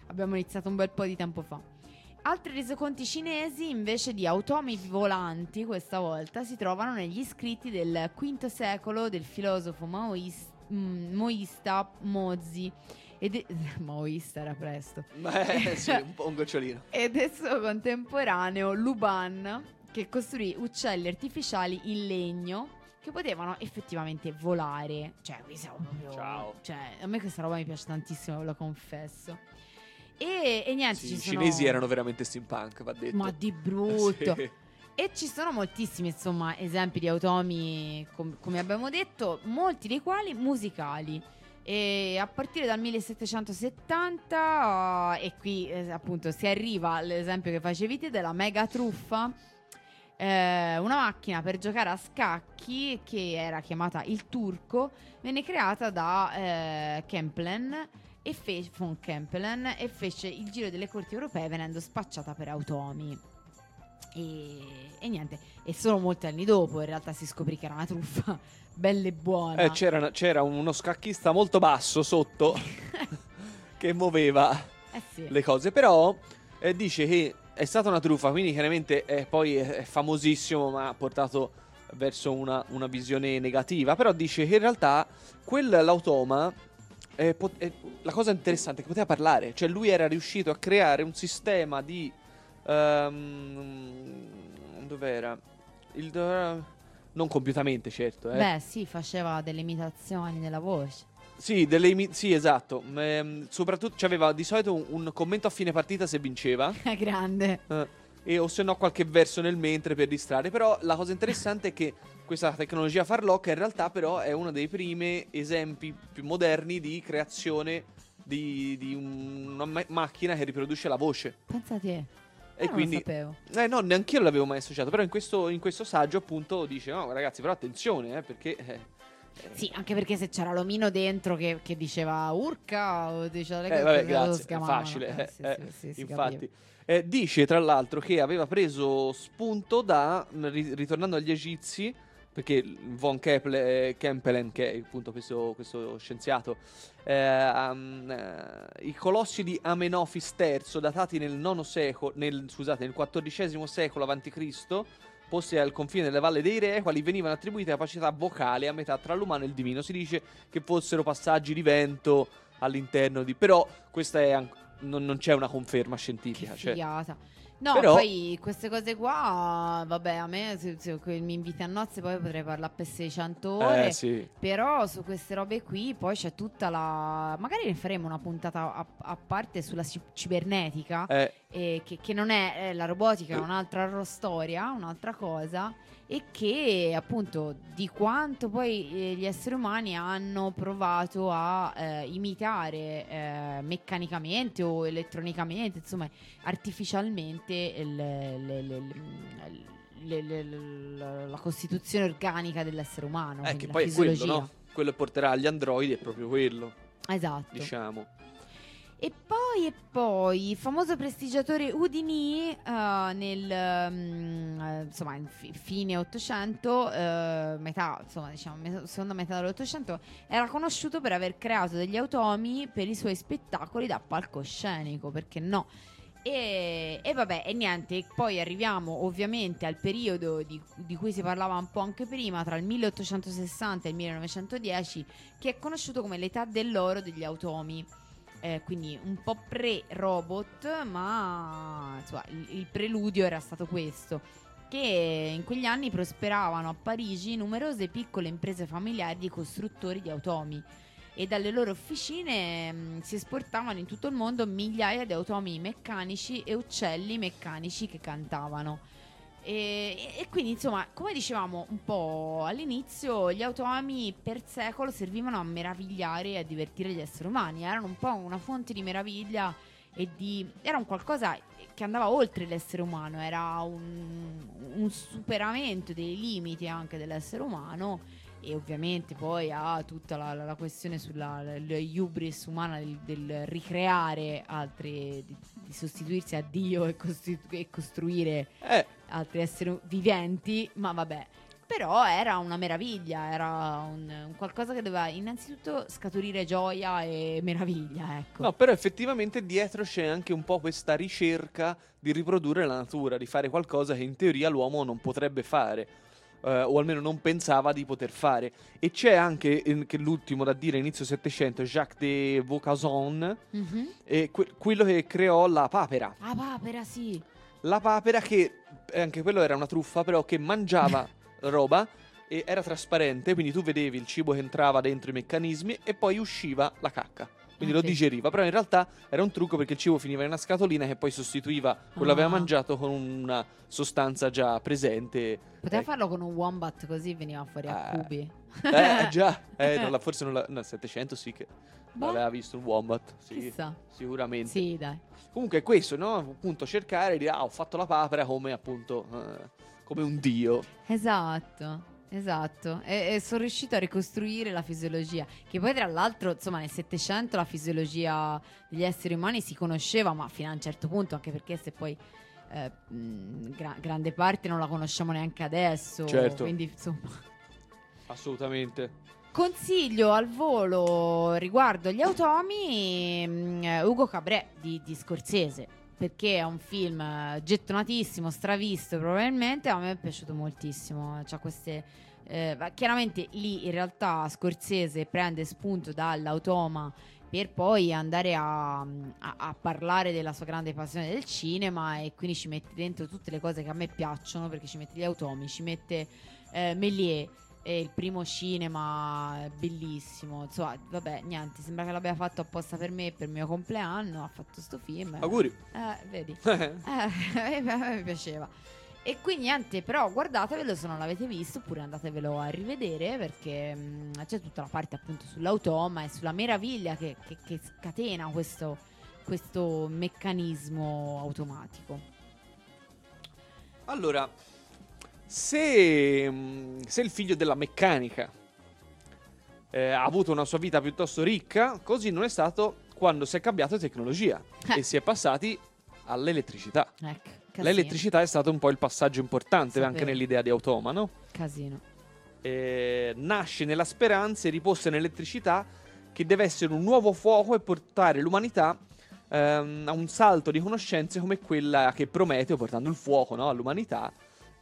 abbiamo iniziato un bel po' di tempo fa. Altri resoconti cinesi invece di automi volanti questa volta si trovano negli scritti del V secolo del filosofo maoista Mozi. Maoista era presto. Sì, un po' un gocciolino. E del suo contemporaneo Luban, che costruì uccelli artificiali in legno che potevano effettivamente volare. Cioè, qui siamo proprio... Ciao. Cioè, a me questa roba mi piace tantissimo, ve lo confesso. E niente, Sì, ci i sono... cinesi erano veramente steampunk, va detto. Ma di brutto. Sì. E ci sono moltissimi, insomma, esempi di automi, come abbiamo detto, molti dei quali musicali. E a partire dal 1770, e qui appunto si arriva all'esempio che facevi te della mega truffa, una macchina per giocare a scacchi che era chiamata il Turco, venne creata da Kempelen von Kempelen e fece il giro delle corti europee venendo spacciata per automi. E niente, e solo molti anni dopo in realtà si scoprì che era una truffa bella e buona. C'era uno scacchista molto basso sotto che muoveva Sì. le cose, però dice che è stata una truffa, quindi chiaramente poi è famosissimo, ma ha portato verso una visione negativa. Però dice che in realtà l'automa, la cosa interessante è che poteva parlare, cioè lui era riuscito a creare un sistema di dov'era? Non compiutamente, certo. Beh, sì, faceva delle imitazioni della voce. Sì, sì, esatto. Soprattutto c'aveva di solito un commento a fine partita se vinceva. Grande. O se no qualche verso nel mentre per distrarre. Però la cosa interessante è che questa tecnologia farlocca in realtà però è uno dei primi esempi più moderni di creazione di una macchina che riproduce la voce. Pensa a te. E non quindi, lo sapevo. No, neanche io l'avevo mai associato. Però in questo saggio appunto dice: no, ragazzi, però attenzione, perché sì, anche perché se c'era l'omino dentro che diceva urca o diceva le cose, vabbè, grazie, è sgamavano. facile. Sì, infatti. Dice tra l'altro che aveva preso spunto da, ritornando agli egizi, perché von Kempelen, che è appunto questo scienziato, i colossi di Amenofis III, datati nel nel XIV secolo a.C., posti al confine delle valle dei Re, ai quali venivano attribuite capacità vocali a metà tra l'umano e il divino. Si dice che fossero passaggi di vento all'interno di... Però questa è non c'è una conferma scientifica. Che figata. No, però... poi queste cose qua, vabbè, a me se mi inviti a nozze poi potrei parlare per 600 ore. Sì. Però su queste robe qui poi c'è tutta la... Magari ne faremo una puntata a parte sulla cibernetica, che non è la robotica, è un'altra storia, un'altra cosa. E che appunto di quanto poi gli esseri umani hanno provato a imitare meccanicamente o elettronicamente, insomma artificialmente la costituzione organica dell'essere umano, che la poi fisiologia. è quello, no? Quello che porterà agli androidi è proprio quello. Esatto. Diciamo. E poi il famoso prestigiatore Houdini insomma fine 800, seconda metà dell'Ottocento, era conosciuto per aver creato degli automi per i suoi spettacoli da palcoscenico, perché no? E vabbè, e niente, poi arriviamo ovviamente al periodo di cui si parlava un po' anche prima, tra il 1860 e il 1910, che è conosciuto come l'età dell'oro degli automi. Quindi un po' pre-robot, ma insomma, il preludio era stato questo, che in quegli anni prosperavano a Parigi numerose piccole imprese familiari di costruttori di automi, e dalle loro officine si esportavano in tutto il mondo migliaia di automi meccanici e uccelli meccanici che cantavano. E quindi insomma, come dicevamo un po' all'inizio, gli automi per secolo servivano a meravigliare e a divertire gli esseri umani, erano un po' una fonte di meraviglia era un qualcosa che andava oltre l'essere umano, era un superamento dei limiti anche dell'essere umano. E ovviamente poi ha tutta la questione sulla hubris umana del ricreare altri, di sostituirsi a Dio e costruire altri esseri viventi, ma vabbè. Però era una meraviglia, era un qualcosa che doveva innanzitutto scaturire gioia e meraviglia, ecco. No, però effettivamente dietro c'è anche un po' questa ricerca di riprodurre la natura, di fare qualcosa che in teoria l'uomo non potrebbe fare, o almeno non pensava di poter fare. E c'è anche, che l'ultimo da dire, inizio Settecento, Jacques de Vaucanson, quello che creò la papera. Ah, papera, sì. La papera che, anche quello era una truffa, però che mangiava roba e era trasparente, quindi tu vedevi il cibo che entrava dentro i meccanismi e poi usciva la cacca. Quindi lo digeriva, però in realtà era un trucco perché il cibo finiva in una scatolina che poi sostituiva quello che aveva mangiato con una sostanza già presente. Poteva farlo con un wombat, così veniva fuori a cubi. Già, forse non nel 700 sì che l'aveva visto il wombat, sì, chissà. Sicuramente. Sì, dai. Comunque è questo, no? Appunto cercare di ho fatto la papera come appunto come un dio. Esatto. E sono riuscito a ricostruire la fisiologia, che poi tra l'altro, insomma, nel Settecento la fisiologia degli esseri umani si conosceva, ma fino a un certo punto, anche perché se poi grande parte non la conosciamo neanche adesso. Certo. Quindi insomma, assolutamente. consiglio al volo riguardo gli automi Ugo Cabré di Scorsese, perché è un film gettonatissimo, stravisto probabilmente, a me è piaciuto moltissimo. C'ha queste chiaramente lì in realtà Scorsese prende spunto dall'automa per poi andare a parlare della sua grande passione del cinema, e quindi ci mette dentro tutte le cose che a me piacciono, perché ci mette gli automi, ci mette Méliès, il primo cinema, bellissimo. Insomma, vabbè, niente, sembra che l'abbia fatto apposta per me, per il mio compleanno. Ha fatto sto film. Auguri. Vedi. A me piaceva. E quindi niente, però guardatevelo se non l'avete visto, oppure andatevelo a rivedere, perché c'è tutta la parte appunto sull'automa e sulla meraviglia che scatena questo meccanismo automatico. Allora, se il figlio della meccanica ha avuto una sua vita piuttosto ricca, così non è stato quando si è cambiata tecnologia e si è passati all'elettricità. Ecco, l'elettricità è stato un po' il passaggio importante anche nell'idea di automa, no? Casino. Nasce nella speranza e riposta nell'elettricità, che deve essere un nuovo fuoco e portare l'umanità a un salto di conoscenze come quella che Prometeo, portando il fuoco, no, all'umanità,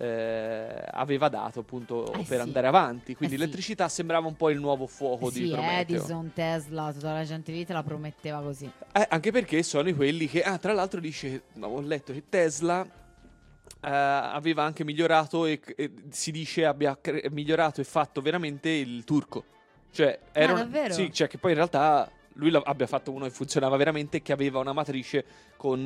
aveva dato appunto per andare avanti. Quindi l'elettricità sembrava un po' il nuovo fuoco di Prometeo. Edison, Tesla, tutta la gente lì te la prometteva così. Anche perché sono quelli che tra l'altro dice, ho letto che Tesla aveva anche migliorato e si dice abbia migliorato e fatto veramente il turco. Cioè era davvero? Sì, cioè che poi in realtà lui abbia fatto uno che funzionava veramente, che aveva una matrice con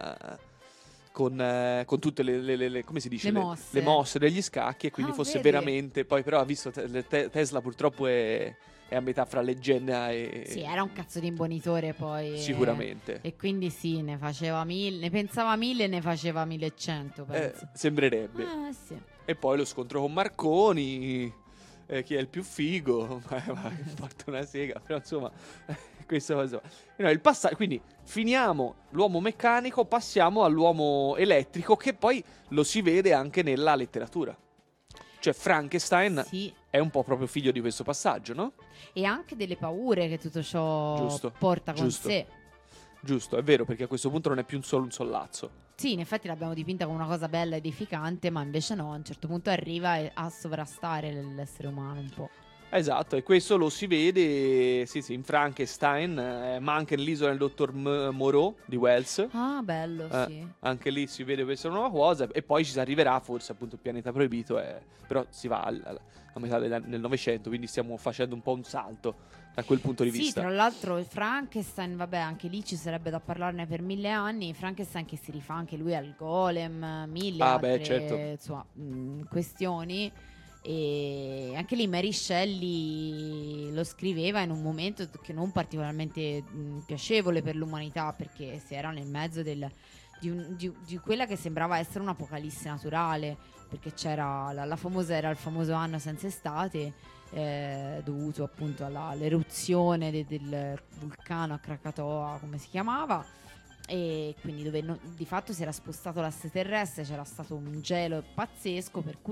tutte le come si dice, le mosse degli scacchi, e quindi fosse vedi? Veramente. Poi però ha visto Tesla purtroppo è a metà fra leggenda e sì, era un cazzo di imbonitore poi, sicuramente, e quindi sì, ne faceva 1000, ne pensava 1000 e ne faceva 1100, penso. Sembrerebbe. Sì. E poi lo scontro con Marconi, chi è il più figo, porta una sega, però insomma questo cosa. No, il passaggio, quindi finiamo l'uomo meccanico, passiamo all'uomo elettrico, che poi lo si vede anche nella letteratura. Cioè Frankenstein è un po' proprio figlio di questo passaggio, no? E anche delle paure che tutto ciò porta con sé. Giusto, è vero, perché a questo punto non è più solo un sollazzo. Sì, in effetti l'abbiamo dipinta come una cosa bella, edificante, ma invece no, a un certo punto arriva a sovrastare l'essere umano un po'. Esatto, e questo lo si vede in Frankenstein, ma anche nell'Isola del dottor Moreau di Wells. Ah, bello, sì. Anche lì si vede questa nuova cosa, e poi ci si arriverà forse appunto il pianeta proibito, però si va a metà del Novecento, quindi stiamo facendo un po' un salto da quel punto di vista. Sì, tra l'altro Frankenstein, vabbè, anche lì ci sarebbe da parlarne per 1000 anni. Frankenstein che si rifà anche lui al golem, mille altre insomma, questioni. E anche lì Mary Shelley lo scriveva in un momento che non particolarmente piacevole per l'umanità, perché si era nel mezzo di quella che sembrava essere un'apocalisse naturale, perché c'era era il famoso anno senza estate, dovuto appunto all'eruzione del vulcano a Krakatoa, come si chiamava, e quindi dove di fatto si era spostato l'asse terrestre, c'era stato un gelo pazzesco, per cui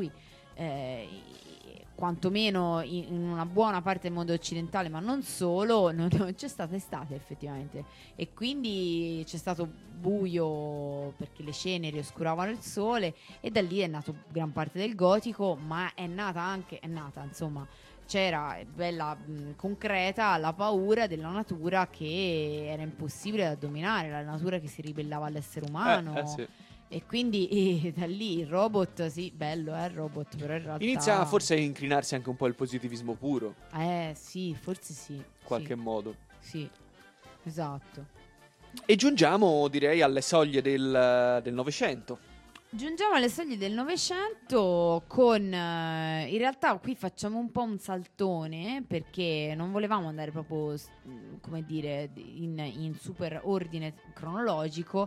quantomeno in una buona parte del mondo occidentale, ma non solo, non c'è stata estate effettivamente, e quindi c'è stato buio perché le ceneri oscuravano il sole, e da lì è nato gran parte del gotico, ma è nata insomma, c'era bella concreta la paura della natura che era impossibile da dominare, la natura che si ribellava all'essere umano. Sì. E quindi da lì il robot, sì, bello il robot, però in realtà Inizia forse a inclinarsi anche un po' il positivismo puro. Sì, forse sì. In qualche modo. Sì, esatto. E giungiamo, direi, alle soglie del Novecento. Giungiamo alle soglie del Novecento con, in realtà qui facciamo un po' un saltone perché non volevamo andare proprio, come dire, in super ordine cronologico,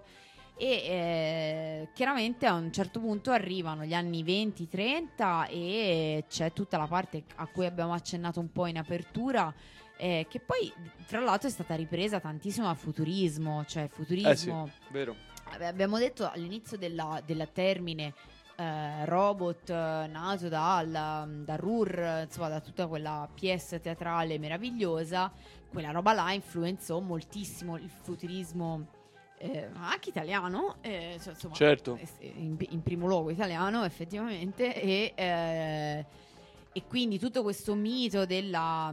e chiaramente a un certo punto arrivano gli anni 20-30 e c'è tutta la parte a cui abbiamo accennato un po' in apertura, che poi tra l'altro è stata ripresa tantissimo al futurismo, cioè futurismo, sì, vero. Abbiamo detto all'inizio della termine robot nato da Ruhr, insomma da tutta quella pièce teatrale meravigliosa, quella roba là influenzò moltissimo il futurismo anche italiano, insomma, certo, in primo luogo italiano effettivamente, e quindi tutto questo mito della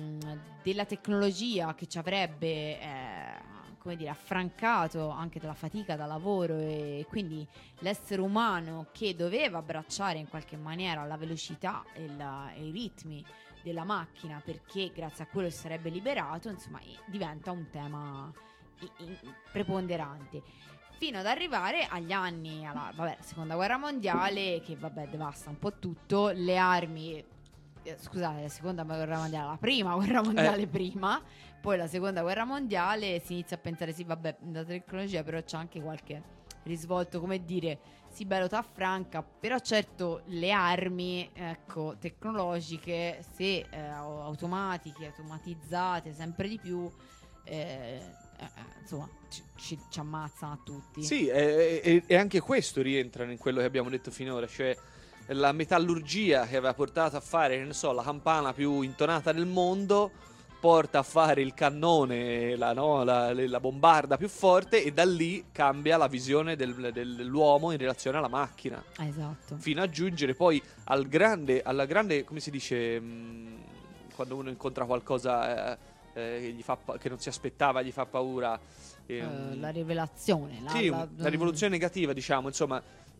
tecnologia che ci avrebbe come dire, affrancato anche dalla fatica da lavoro, e quindi l'essere umano che doveva abbracciare in qualche maniera la velocità e i ritmi della macchina, perché grazie a quello si sarebbe liberato, insomma diventa un tema preponderante, fino ad arrivare agli anni alla seconda guerra mondiale, che devasta un po' tutto, le armi, scusate, la seconda guerra mondiale, la prima guerra mondiale prima, poi la seconda guerra mondiale, si inizia a pensare sì vabbè, la tecnologia però c'è anche qualche risvolto, come dire, sì bello t'affranca, però certo le armi, ecco, tecnologiche, se automatiche, automatizzate sempre di più, insomma ci ammazzano a tutti. Sì, e anche questo rientra in quello che abbiamo detto finora, cioè la metallurgia che aveva portato a fare, non so, la campana più intonata del mondo, porta a fare il cannone, la bombarda più forte, e da lì cambia la visione dell'uomo in relazione alla macchina. Esatto. Fino a giungere poi alla grande, come si dice, quando uno incontra qualcosa che non si aspettava, gli fa paura. La rivelazione. La rivoluzione negativa, diciamo. Insomma,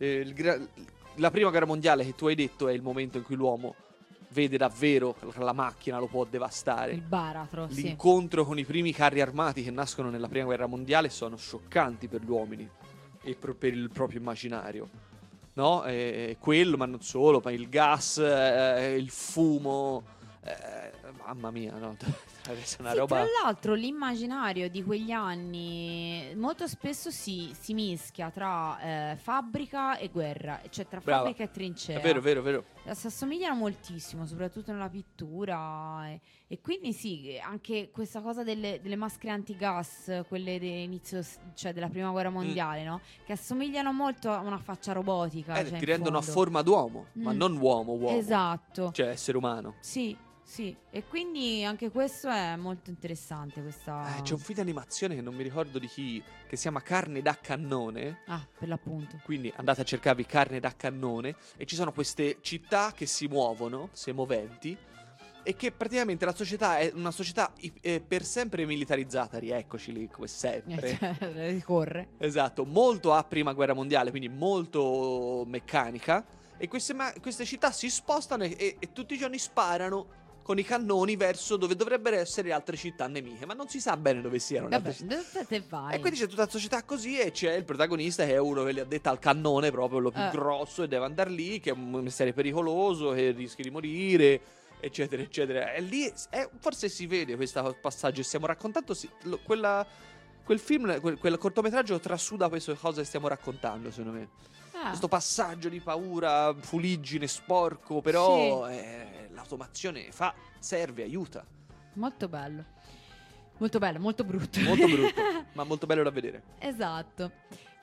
la prima guerra mondiale, che tu hai detto, è il momento in cui l'uomo vede davvero la macchina lo può devastare. Il baratro, l'incontro con i primi carri armati che nascono nella prima guerra mondiale sono scioccanti per gli uomini e per il proprio immaginario, no? Quello, ma non solo, ma il gas, il fumo, mamma mia, no? Una roba... Tra l'altro l'immaginario di quegli anni molto spesso si mischia tra fabbrica e guerra, cioè tra fabbrica e trincea. È vero. Si assomigliano moltissimo, soprattutto nella pittura, e quindi sì, anche questa cosa delle maschere antigas, quelle dell'inizio, cioè della prima guerra mondiale, no? Che assomigliano molto a una faccia robotica, cioè, ti rendono a fondo forma d'uomo, ma non uomo, esatto, cioè essere umano. Sì, e quindi anche questo è molto interessante. C'è un film di animazione che non mi ricordo di chi, che si chiama Carne da Cannone. Per l'appunto. Quindi andate a cercarvi Carne da Cannone, e ci sono queste città che si muovono, semoventi, e che praticamente la società è una società per sempre militarizzata. Rieccoci lì come sempre. Ricorre. Esatto, molto a prima guerra mondiale, quindi molto meccanica. E queste città si spostano e tutti i giorni sparano con i cannoni verso dove dovrebbero essere altre città nemiche, ma non si sa bene dove siano. E quindi c'è tutta la società così, e c'è il protagonista che è uno che li ha detta al cannone, proprio lo più grosso, e deve andare lì, che è un mestiere pericoloso, che rischi di morire, eccetera eccetera. E lì forse si vede questo passaggio che stiamo raccontando, quel film, quel cortometraggio trasuda queste cose che stiamo raccontando, secondo me. Questo passaggio di paura, fuliggine, sporco, però l'automazione serve, aiuta. Molto bello, molto brutto. Molto brutto, ma molto bello da vedere. Esatto.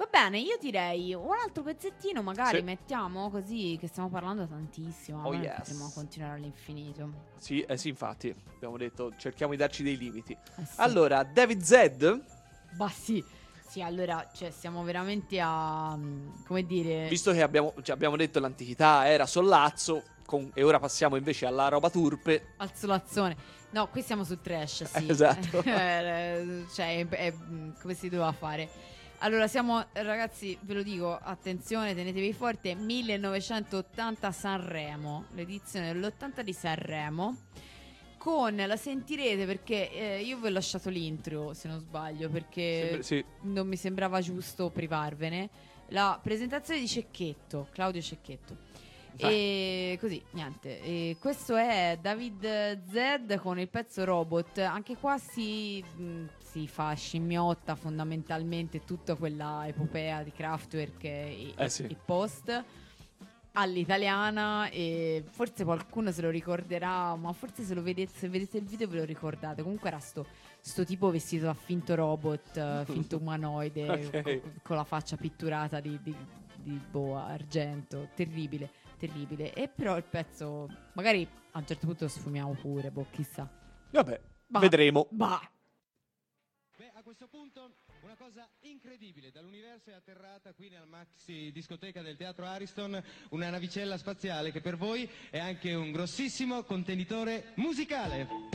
Va bene, io direi un altro pezzettino magari Sì. mettiamo, così che stiamo parlando tantissimo. Oh, non yes. potremmo continuare all'infinito. Sì, sì, infatti, abbiamo detto, cerchiamo di darci dei limiti. Sì. Allora, David Zed, Bah sì. Sì, allora, cioè, siamo veramente a... come dire... visto che abbiamo detto l'antichità era sollazzo, e ora passiamo invece alla roba turpe. Al solazzone. No, qui siamo sul trash, sì. Esatto. Cioè, come si doveva fare? Allora, siamo, ragazzi, ve lo dico, attenzione, tenetevi forte, 1980 Sanremo, l'edizione dell'80 di Sanremo. La sentirete perché io vi ho lasciato l'intro, se non sbaglio, perché Sì. non mi sembrava giusto privarvene. La presentazione di Cecchetto, Claudio Cecchetto. E così, niente. E questo è David Zed con il pezzo Robot. Anche qua si fa scimmiotta fondamentalmente tutta quella epopea di Kraftwerk e Sì. post all'italiana, e forse qualcuno se lo ricorderà, ma forse se vedete il video ve lo ricordate. Comunque era sto tipo vestito da finto robot, finto umanoide, Ok. con la faccia pitturata di argento, terribile. E però il pezzo magari a un certo punto lo sfumiamo pure, chissà. Vabbè, Bah. vedremo. Bah. Beh, a questo punto una cosa incredibile, dall'universo è atterrata qui nella maxi discoteca del Teatro Ariston una navicella spaziale che per voi è anche un grossissimo contenitore musicale.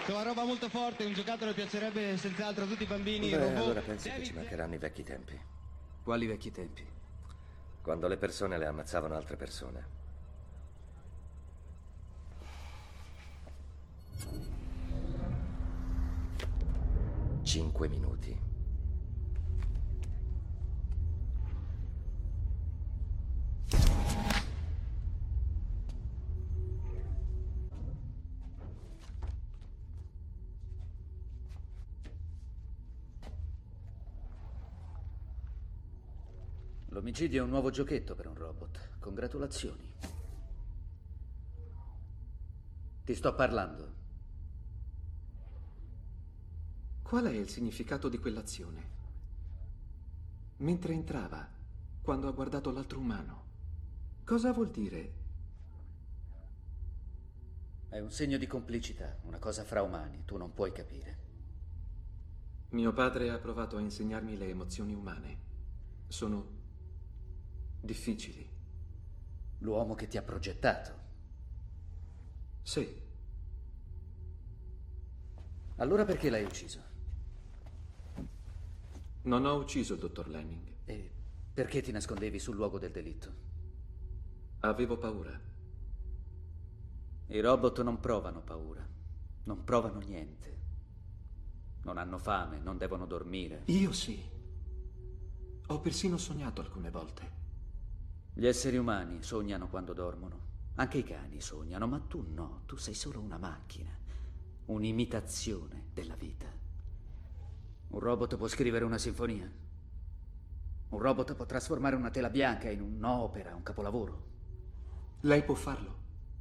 Insomma, roba molto forte, un giocattolo che piacerebbe senz'altro a tutti i bambini. Beh, robot. allora penso che ci mancheranno i vecchi tempi. Quali vecchi tempi? Quando le persone le ammazzavano altre persone. 5 minuti. L'omicidio è un nuovo giochetto per un robot. Congratulazioni. Ti sto parlando. Qual è il significato di quell'azione? Mentre entrava, quando ha guardato l'altro umano, cosa vuol dire? È un segno di complicità, una cosa fra umani, tu non puoi capire. Mio padre ha provato a insegnarmi le emozioni umane. Sono difficili. L'uomo che ti ha progettato? Sì. Allora perché l'hai ucciso? Non ho ucciso il dottor Lanning. E perché ti nascondevi sul luogo del delitto? Avevo paura. I robot non provano paura, non provano niente. Non hanno fame, non devono dormire. Io sì. Ho persino sognato alcune volte. Gli esseri umani sognano quando dormono. Anche i cani sognano, ma tu no, tu sei solo una macchina. Un'imitazione della vita. Un robot può scrivere una sinfonia. Un robot può trasformare una tela bianca in un'opera, un capolavoro. Lei può farlo.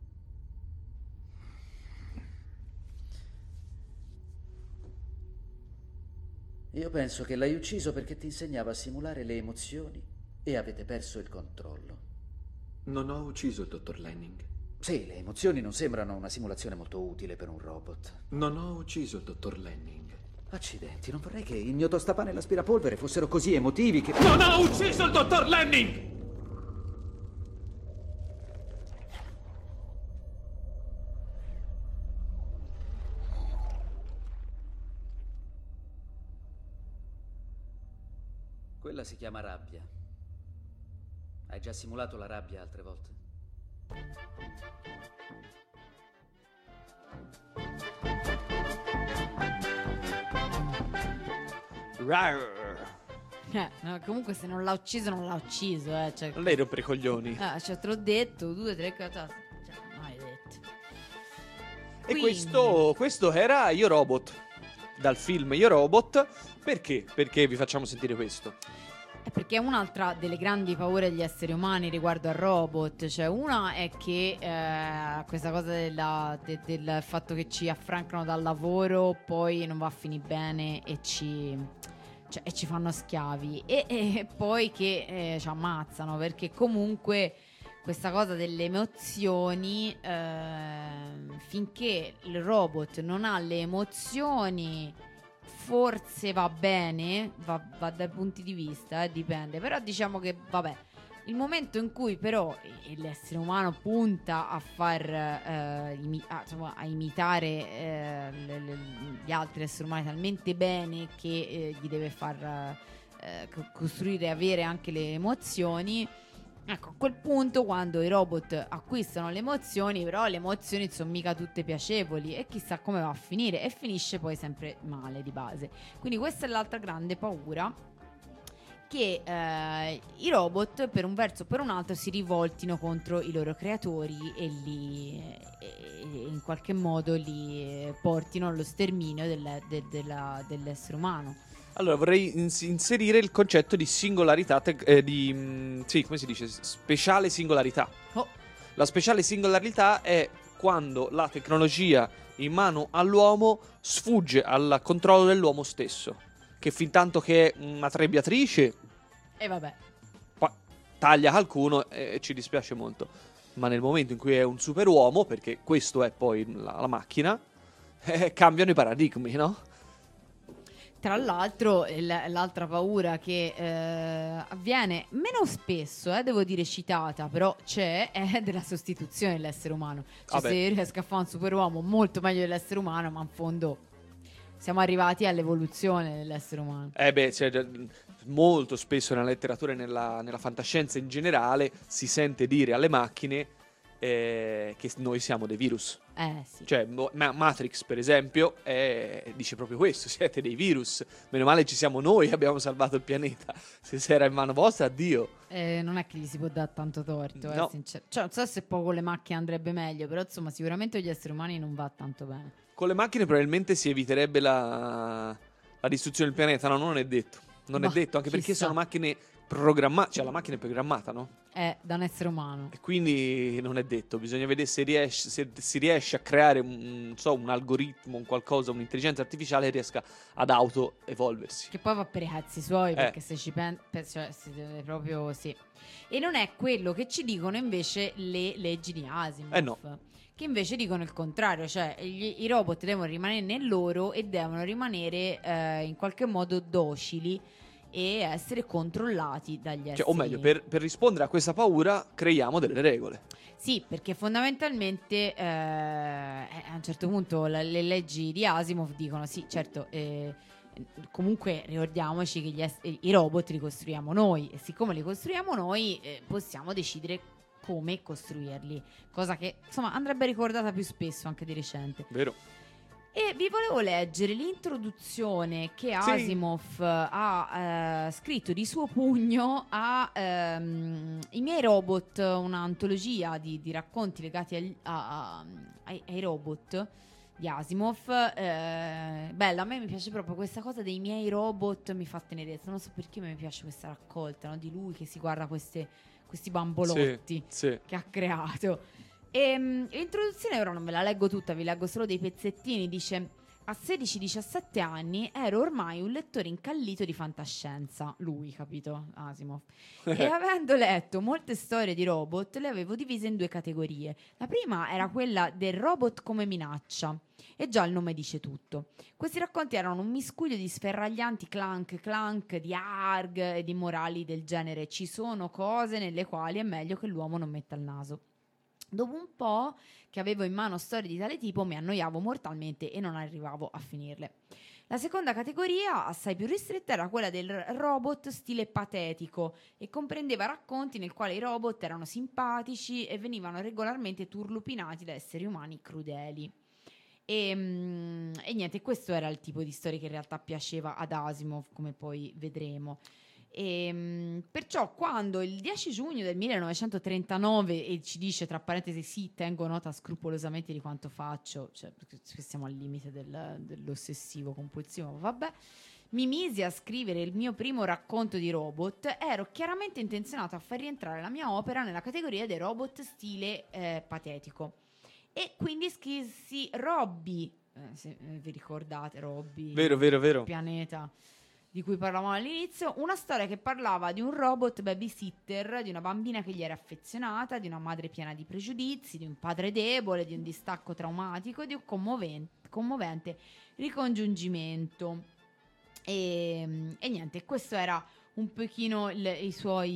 Io penso che l'hai ucciso perché ti insegnava a simulare le emozioni e avete perso il controllo. Non ho ucciso il dottor Lanning. Sì, le emozioni non sembrano una simulazione molto utile per un robot. Non ho ucciso il dottor Lanning. Accidenti, non vorrei che il mio tostapane e l'aspirapolvere fossero così emotivi che... Non ho ucciso il dottor Lanning! Quella si chiama rabbia. Hai già simulato la rabbia altre volte? No, comunque se non l'ha ucciso, non l'ha ucciso, cioè... Lei rompere i coglioni. Cioè, te l'ho detto, 2, 3, 4... Cioè, non hai detto. E questo era Io Robot, dal film Io Robot. Perché? Perché vi facciamo sentire questo? È perché è un'altra delle grandi paure degli esseri umani riguardo al robot. Cioè, una è che questa cosa del fatto che ci affrancano dal lavoro, poi non va a finire bene e ci fanno schiavi. E poi che ci ammazzano, perché comunque questa cosa delle emozioni, finché il robot non ha le emozioni, forse va bene, va dai punti di vista, dipende. Però diciamo che, vabbè, il momento in cui però l'essere umano punta a a imitare gli altri esseri umani talmente bene che gli deve far costruire e avere anche le emozioni, ecco, a quel punto, quando i robot acquistano le emozioni, però le emozioni sono mica tutte piacevoli e chissà come va a finire, e finisce poi sempre male di base. Quindi questa è l'altra grande paura, che i robot per un verso o per un altro si rivoltino contro i loro creatori e in qualche modo li portino allo sterminio dell'essere umano. Allora, vorrei inserire il concetto di singolarità, sì, come si dice? Speciale singolarità. Oh. La speciale singolarità è quando la tecnologia in mano all'uomo sfugge al controllo dell'uomo stesso. Che fin tanto che è una trebbiatrice, e vabbè, taglia qualcuno e ci dispiace molto. Ma nel momento in cui è un superuomo, perché questo è poi la macchina, cambiano i paradigmi, no? Tra l'altro, l'altra paura che avviene meno spesso, devo dire citata, però c'è, è della sostituzione dell'essere umano. Cioè, se io riesco a fare un superuomo molto meglio dell'essere umano, ma in fondo siamo arrivati all'evoluzione dell'essere umano. Cioè, molto spesso nella letteratura e nella fantascienza in generale si sente dire alle macchine che noi siamo dei virus. Sì. Cioè Matrix per esempio dice proprio questo: siete dei virus, meno male ci siamo noi, abbiamo salvato il pianeta, se era in mano vostra addio. Non è che gli si può dare tanto torto, No. sincero. Cioè, non so se poi con le macchine andrebbe meglio, però insomma sicuramente con gli esseri umani non va tanto bene. Con le macchine probabilmente si eviterebbe la distruzione del pianeta. No, non è detto. Non è detto, anche perché chissà. sono macchine programmate. Cioè la macchina è programmata, no? Da un essere umano. E quindi non è detto. Bisogna vedere se si riesce a creare un algoritmo, un qualcosa, un'intelligenza artificiale che riesca ad auto-evolversi. Che poi va per i cazzi suoi, perché se ci cioè, si deve proprio, sì. E non è quello che ci dicono invece le leggi di Asimov. No. Che invece dicono il contrario, cioè i robot devono rimanere nel loro e devono rimanere in qualche modo docili e essere controllati dagli esseri. Cioè, o meglio, per rispondere a questa paura creiamo delle regole. Sì, perché fondamentalmente a un certo punto le leggi di Asimov dicono sì, certo, comunque ricordiamoci che i robot li costruiamo noi e siccome li costruiamo noi possiamo decidere come costruirli, cosa che insomma andrebbe ricordata più spesso anche di recente. Vero. E vi volevo leggere l'introduzione che Asimov ha scritto di suo pugno a I miei robot, un'antologia di racconti legati ai robot di Asimov. Bella, a me mi piace proprio questa cosa dei miei robot, mi fa tenerezza, non so perché mi piace questa raccolta, no? Di lui che si guarda questi bambolotti che ha creato. E l'introduzione ora non ve la leggo tutta, vi leggo solo dei pezzettini. Dice: a 16-17 anni ero ormai un lettore incallito di fantascienza. Lui, capito? Asimov. E avendo letto molte storie di robot, le avevo divise in due categorie. La prima era quella del robot come minaccia, e già il nome dice tutto. Questi racconti erano un miscuglio di sferraglianti clank, di arg e di morali del genere: ci sono cose nelle quali è meglio che l'uomo non metta il naso. Dopo un po' che avevo in mano storie di tale tipo mi annoiavo mortalmente e non arrivavo a finirle. La seconda categoria, assai più ristretta, era quella del robot stile patetico e comprendeva racconti nel quale i robot erano simpatici e venivano regolarmente turlupinati da esseri umani crudeli. E niente, questo era il tipo di storia che in realtà piaceva ad Asimov, come poi vedremo. Perciò quando il 10 giugno del 1939, e ci dice tra parentesi sì, tengo nota scrupolosamente di quanto faccio, cioè perché siamo al limite dell'ossessivo compulsivo, vabbè, mi misi a scrivere il mio primo racconto di robot, ero chiaramente intenzionato a far rientrare la mia opera nella categoria dei robot stile patetico, e quindi scrissi Robby, se vi ricordate Robby, vero, pianeta di cui parlavamo all'inizio, una storia che parlava di un robot babysitter, di una bambina che gli era affezionata, di una madre piena di pregiudizi, di un padre debole, di un distacco traumatico e di un commovente ricongiungimento. E niente, questo era un pochino le sue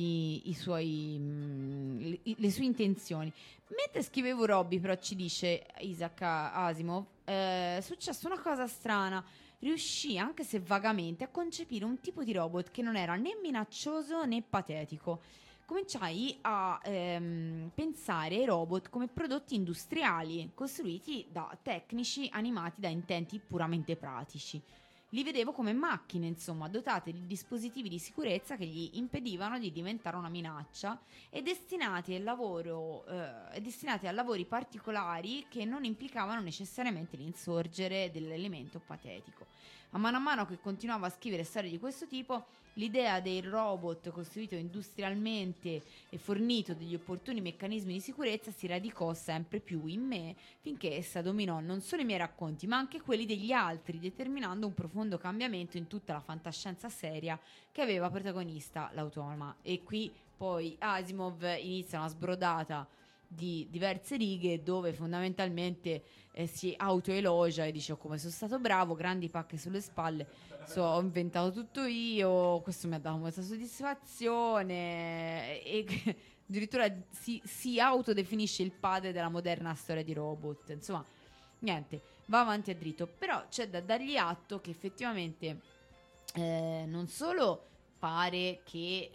intenzioni. Mentre scrivevo Robby, però, ci dice Isaac Asimov, è successa una cosa strana. Riuscì, anche se vagamente, a concepire un tipo di robot che non era né minaccioso né patetico. Cominciai a pensare ai robot come prodotti industriali, costruiti da tecnici animati da intenti puramente pratici. Li vedevo come macchine, insomma, dotate di dispositivi di sicurezza che gli impedivano di diventare una minaccia e destinati a lavori particolari che non implicavano necessariamente l'insorgere dell'elemento patetico. A mano che continuavo a scrivere storie di questo tipo, l'idea del robot costruito industrialmente e fornito degli opportuni meccanismi di sicurezza si radicò sempre più in me, finché essa dominò non solo i miei racconti ma anche quelli degli altri, determinando un profondo cambiamento in tutta la fantascienza seria che aveva protagonista l'autonoma. E qui poi Asimov inizia una sbrodata di diverse righe dove fondamentalmente si autoelogia e dice: oh, come sono stato bravo, grandi pacche sulle spalle, ho inventato tutto io, questo mi ha dato questa soddisfazione, e addirittura si autodefinisce il padre della moderna storia di robot. Insomma, niente, va avanti a dritto. Però c'è da dargli atto che effettivamente non solo pare che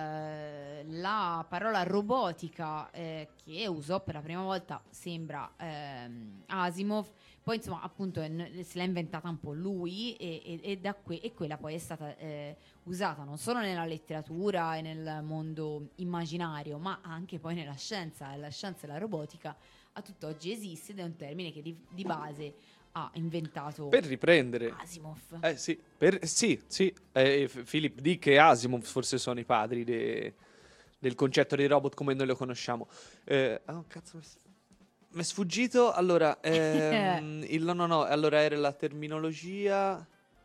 la parola robotica che usò per la prima volta sembra Asimov, poi insomma appunto se l'ha inventata un po' lui, e quella poi è stata usata non solo nella letteratura e nel mondo immaginario, ma anche poi nella scienza. La scienza e la robotica a tutt'oggi esiste, ed è un termine che di base ha inventato per riprendere Asimov. Sì. Philip Dick e Asimov forse sono i padri del concetto dei robot come noi lo conosciamo. Cazzo, mi è sfuggito. Allora, no. Allora era la terminologia.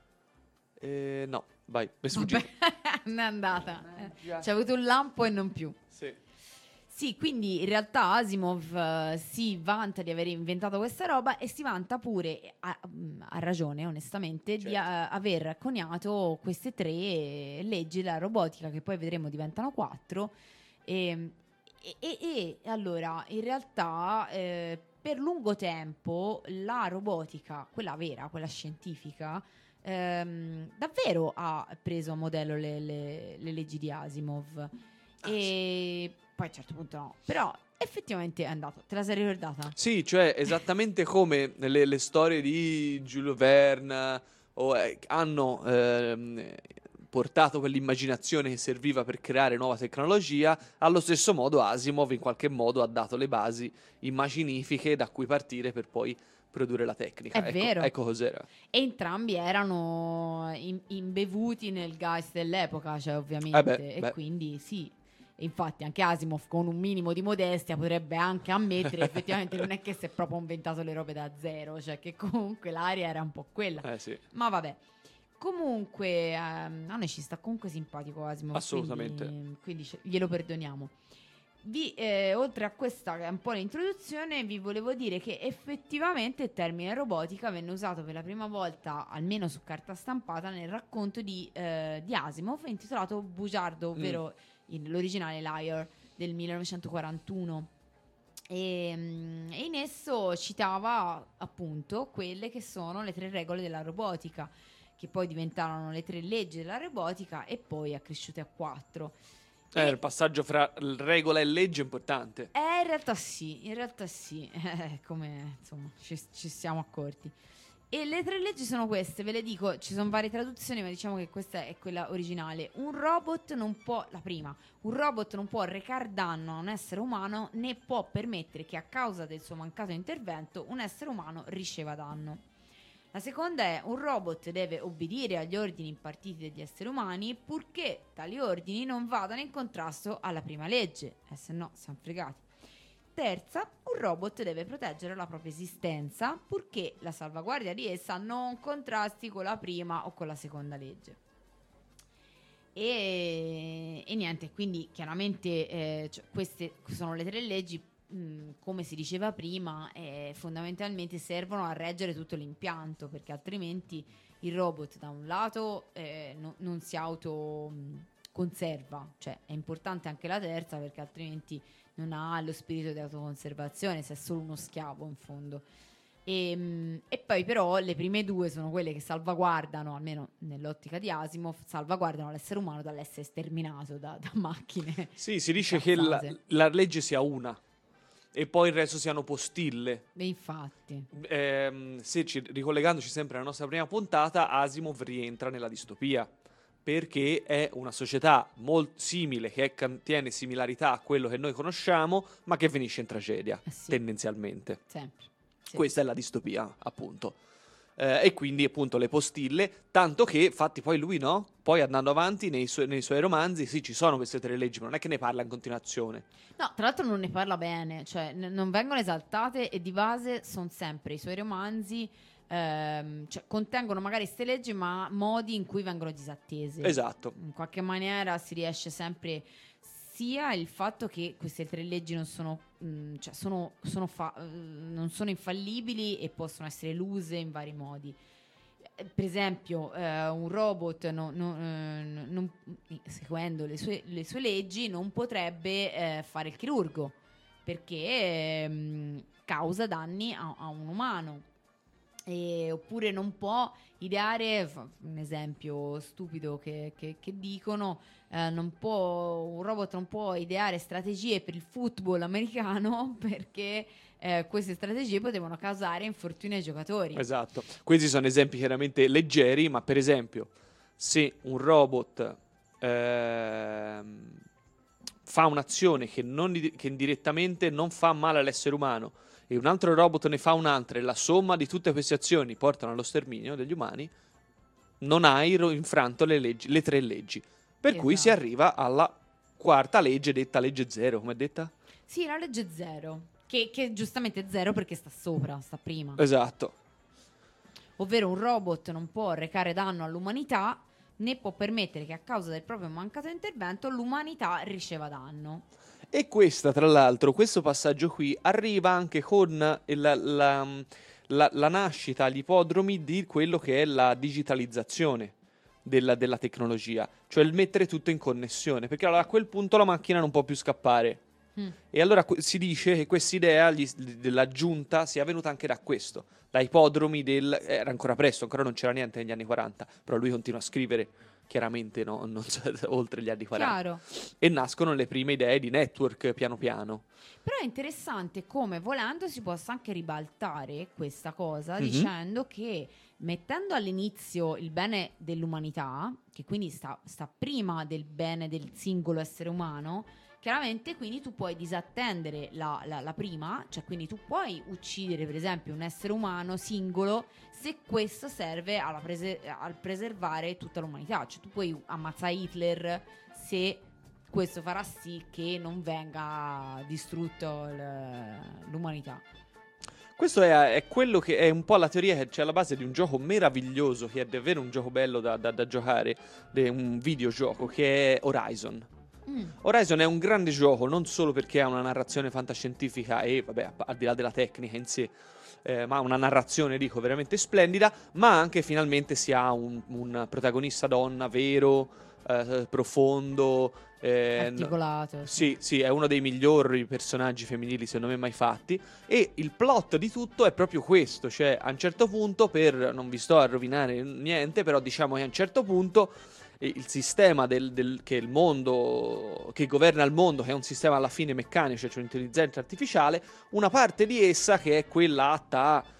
No, vai, mi è sfuggito. Non è andata. C'è avuto un lampo e non più. Sì, quindi in realtà Asimov si vanta di aver inventato questa roba, e si vanta pure, ha ragione onestamente, di aver coniato queste 3 leggi della robotica, che poi vedremo diventano 4. E allora, in realtà per lungo tempo la robotica, quella vera, quella scientifica, davvero ha preso a modello le leggi di Asimov. E poi a un certo punto no, però effettivamente è andato. Te la sei ricordata? Sì, cioè esattamente come le storie di Jules Verne hanno portato quell'immaginazione che serviva per creare nuova tecnologia, allo stesso modo Asimov in qualche modo ha dato le basi immaginifiche da cui partire per poi produrre la tecnica. È vero. Ecco cos'era. E entrambi erano imbevuti nel geist dell'epoca, cioè ovviamente, quindi sì. E infatti anche Asimov, con un minimo di modestia, potrebbe anche ammettere effettivamente non è che si è proprio inventato le robe da zero, cioè che comunque l'aria era un po' quella. Sì. Ma vabbè, comunque a noi ci sta comunque simpatico Asimov, assolutamente, quindi glielo perdoniamo. Oltre a questa che è un po' l'introduzione, vi volevo dire che effettivamente il termine robotica venne usato per la prima volta, almeno su carta stampata, nel racconto di Asimov intitolato Bugiardo, ovvero l'originale Liar del 1941, e in esso citava appunto quelle che sono le 3 regole della robotica, che poi diventarono le 3 leggi della robotica e poi accresciute a 4. Il passaggio fra regola e legge è importante. In realtà sì, come insomma ci siamo accorti. E le 3 leggi sono queste, ve le dico, ci sono varie traduzioni, ma diciamo che questa è quella originale. Un robot non può recar danno a un essere umano, né può permettere che a causa del suo mancato intervento un essere umano riceva danno. La seconda è: un robot deve obbedire agli ordini impartiti dagli esseri umani, purché tali ordini non vadano in contrasto alla prima legge, se no siamo fregati. Terza, un robot deve proteggere la propria esistenza, purché la salvaguardia di essa non contrasti con la prima o con la seconda legge. E niente, quindi chiaramente queste sono le 3 leggi, come si diceva prima, fondamentalmente servono a reggere tutto l'impianto, perché altrimenti il robot da un lato non si autoconserva, cioè è importante anche la terza, perché altrimenti non ha lo spirito di autoconservazione, se è solo uno schiavo in fondo. E poi però le prime 2 sono quelle che salvaguardano, almeno nell'ottica di Asimov, salvaguardano l'essere umano dall'essere sterminato da macchine. Sì, si dice che la legge sia una e poi il resto siano postille. E infatti ricollegandoci sempre alla nostra prima puntata, Asimov rientra nella distopia, perché è una società molto simile, che contiene similarità a quello che noi conosciamo, ma che finisce in tragedia, tendenzialmente. Sempre. Sì. Questa è la distopia, appunto. E quindi, appunto, le postille, tanto che, infatti, poi lui, no? Poi andando avanti nei suoi romanzi, sì, ci sono queste 3 leggi, ma non è che ne parla in continuazione. No, tra l'altro non ne parla bene, cioè non vengono esaltate, e di base sono sempre i suoi romanzi, cioè contengono magari queste leggi, ma modi in cui vengono disattese. Esatto. In qualche maniera si riesce sempre, sia il fatto che queste 3 leggi non sono, cioè non sono infallibili e possono essere eluse in vari modi. Per esempio, un robot seguendo le sue leggi non potrebbe fare il chirurgo perché causa danni a un umano. Oppure non può ideare, un esempio stupido che dicono, un robot non può ideare strategie per il football americano perché queste strategie potevano causare infortuni ai giocatori. Esatto, questi sono esempi chiaramente leggeri, ma per esempio se un robot fa un'azione che indirettamente non fa male all'essere umano e un altro robot ne fa un'altra e la somma di tutte queste azioni portano allo sterminio degli umani, non hai infranto le 3 leggi. Per cui si arriva alla 4ª legge, detta legge 0, come è detta? Sì, la legge 0, che giustamente è 0 perché sta sopra, sta prima. Esatto. Ovvero un robot non può recare danno all'umanità né può permettere che a causa del proprio mancato intervento l'umanità riceva danno. E questa, tra l'altro, questo passaggio qui arriva anche con la nascita agli ippodromi di quello che è la digitalizzazione della tecnologia, cioè il mettere tutto in connessione, perché allora a quel punto la macchina non può più scappare. E allora si dice che questa idea della giunta sia venuta anche da questo, da ippodromi era ancora presto, ancora non c'era niente negli anni 40, però lui continua a scrivere chiaramente non oltre gli anni 40. Chiaro. E nascono le prime idee di network piano piano. Però è interessante come volendo si possa anche ribaltare questa cosa dicendo che mettendo all'inizio il bene dell'umanità, che quindi sta prima del bene del singolo essere umano, chiaramente quindi tu puoi disattendere la prima, cioè quindi tu puoi uccidere per esempio un essere umano singolo se questo serve al preservare tutta l'umanità, cioè tu puoi ammazzare Hitler se questo farà sì che non venga distrutto l'umanità. Questo è quello che è un po' la teoria che c'è alla base di un gioco meraviglioso, che è davvero un gioco bello da giocare, un videogioco, che è Horizon. Horizon è un grande gioco non solo perché ha una narrazione fantascientifica e vabbè, al di là della tecnica in sé, ma una narrazione dico veramente splendida, ma anche finalmente si ha un protagonista donna vero, profondo, articolato. Sì, è uno dei migliori personaggi femminili secondo me mai fatti, e il plot di tutto è proprio questo, cioè a un certo punto, non vi sto a rovinare niente, però diciamo che a un certo punto il sistema che il mondo, che governa il mondo, che è un sistema alla fine meccanico, cioè un'intelligenza artificiale, una parte di essa che è quella atta a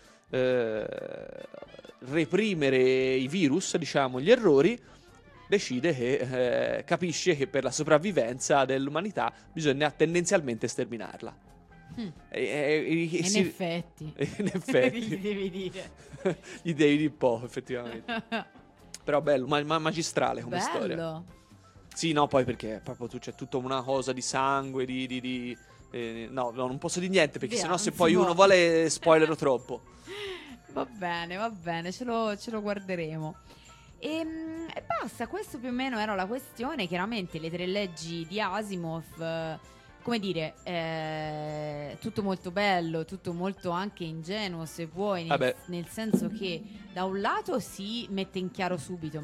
reprimere i virus, diciamo, gli errori, decide che capisce che per la sopravvivenza dell'umanità bisogna tendenzialmente sterminarla. In effetti gli devi dire. Gli devi dire un po', effettivamente. Però bello, magistrale come storia. Sì, no, poi perché proprio c'è tutta una cosa di sangue, no, non posso dire niente perché sennò se poi uno vuole spoilerò troppo. Va bene, ce lo guarderemo. E basta, questo più o meno era la questione. Chiaramente le 3 leggi di Asimov, come dire, tutto molto bello, tutto molto anche ingenuo se vuoi, nel senso che da un lato si mette in chiaro subito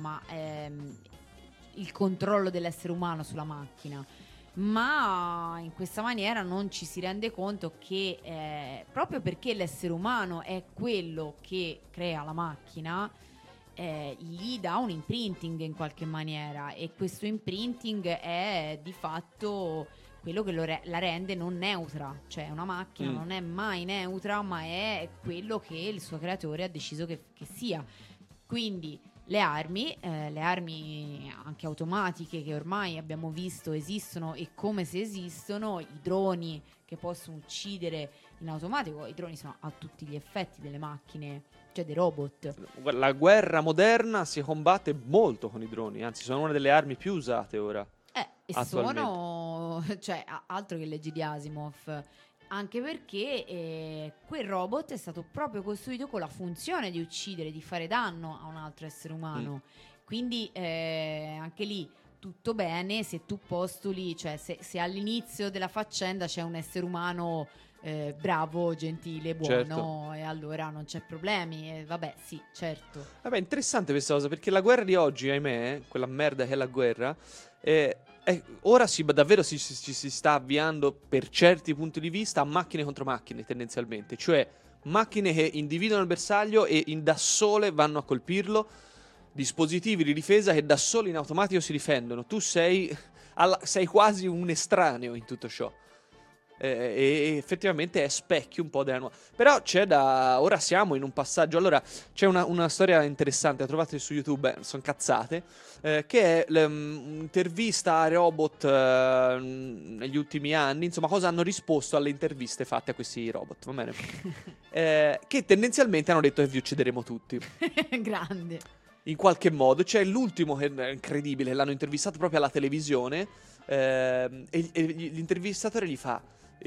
il controllo dell'essere umano sulla macchina, ma in questa maniera non ci si rende conto che proprio perché l'essere umano è quello che crea la macchina, gli dà un imprinting in qualche maniera, e questo imprinting è di fatto quello che la rende non neutra, cioè una macchina non è mai neutra, ma è quello che il suo creatore ha deciso che sia. Quindi le armi anche automatiche che ormai abbiamo visto esistono e come se esistono, i droni che possono uccidere in automatico, i droni sono a tutti gli effetti delle macchine, cioè dei robot. La guerra moderna si combatte molto con i droni, anzi sono una delle armi più usate ora. E sono, cioè, altro che leggi di Asimov, anche perché quel robot è stato proprio costruito con la funzione di uccidere, di fare danno a un altro essere umano. Quindi anche lì tutto bene se tu postuli, cioè se all'inizio della faccenda c'è un essere umano bravo, gentile, buono, Certo. e allora non c'è problemi. E vabbè, sì, certo. Vabbè, interessante questa cosa, perché la guerra di oggi, ahimè, quella merda che è la guerra, ora davvero si sta avviando per certi punti di vista a macchine contro macchine, tendenzialmente. Cioè, macchine che individuano il bersaglio e da sole vanno a colpirlo, dispositivi di difesa che da soli in automatico si difendono. Tu sei quasi un estraneo in tutto ciò. E effettivamente è specchio un po' della nuova. Però ora siamo in un passaggio. Allora, c'è una storia interessante, la trovate su YouTube, sono cazzate, che è un'intervista a robot negli ultimi anni. Insomma, cosa hanno risposto alle interviste fatte a questi robot, va bene? Che tendenzialmente hanno detto che vi uccideremo tutti. Grande. In qualche modo. C'è l'ultimo che è incredibile, l'hanno intervistato proprio alla televisione, e l'intervistatore gli fa: